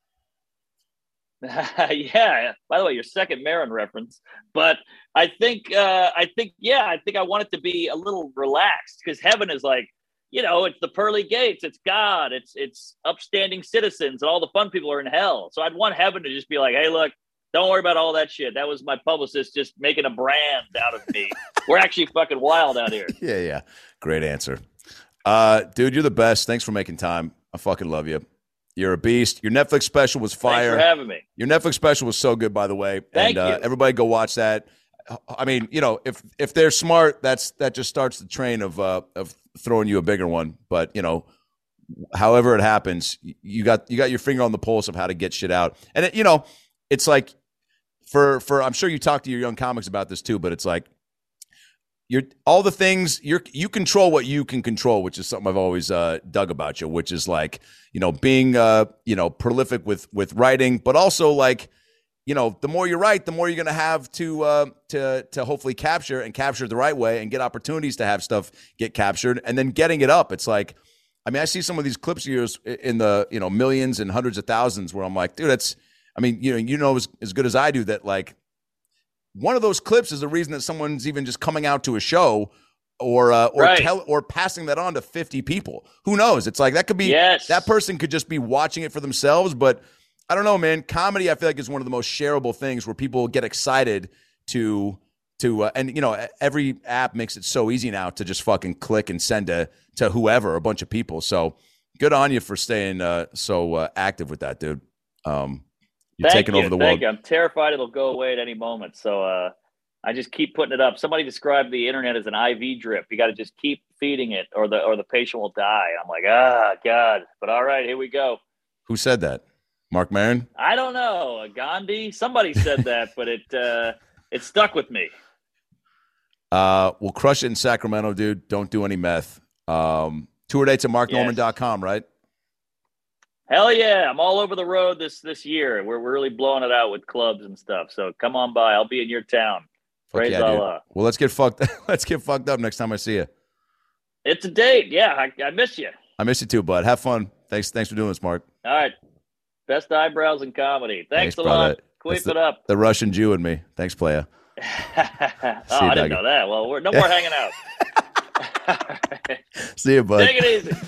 Yeah. By the way, your second Maron reference, but I think I want it to be a little relaxed because heaven is like, it's the pearly gates, it's God, it's upstanding citizens, and all the fun people are in hell. So I'd want heaven to just be like, hey, look, don't worry about all that shit. That was my publicist just making a brand out of me. We're actually fucking wild out here. Yeah. Great answer. Dude, you're the best. Thanks for making time. I fucking love you. You're a beast. Your Netflix special was fire. Thanks for having me. Your Netflix special was so good, by the way. Thank you. Everybody go watch that. I mean, if they're smart, that just starts the train of throwing you a bigger one. But however it happens, you got your finger on the pulse of how to get shit out. And it's like for I'm sure you talk to your young comics about this too, but it's like all the things you control what you can control, which is something I've always dug about you, which is like, being prolific with writing, but also like, the more you write, the more you're going to have to hopefully capture the right way and get opportunities to have stuff get captured and then getting it up. It's like, I mean, I see some of these clips of yours in the, millions and hundreds of thousands where I'm like, dude, as good as I do that, like, one of those clips is the reason that someone's even just coming out to a show or passing that on to 50 people. Who knows? It's like that could be that person could just be watching it for themselves. But I don't know, man. Comedy, I feel like, is one of the most shareable things where people get excited to every app makes it so easy now to just fucking click and send to whoever, a bunch of people. So good on you for staying so active with that, dude. You're taking over the world. I'm terrified it'll go away at any moment. So I just keep putting it up. Somebody described the internet as an IV drip. You got to just keep feeding it or the patient will die. I'm like, God. But all right, here we go. Who said that? Mark Maron? I don't know. Gandhi? Somebody said that, but it stuck with me. We'll crush it in Sacramento, dude. Don't do any meth. Tour dates at marknorman.com, right? Hell yeah. I'm all over the road this year. We're really blowing it out with clubs and stuff. So come on by. I'll be in your town. Praise Allah. Well, let's get fucked up next time I see you. It's a date. Yeah, I miss you. I miss you too, bud. Have fun. Thanks for doing this, Mark. All right. Best eyebrows in comedy. Thanks a lot. Keep it up. The Russian Jew in me. Thanks, playa. I didn't know that. Well, we're no more hanging out. See you, bud. Take it easy.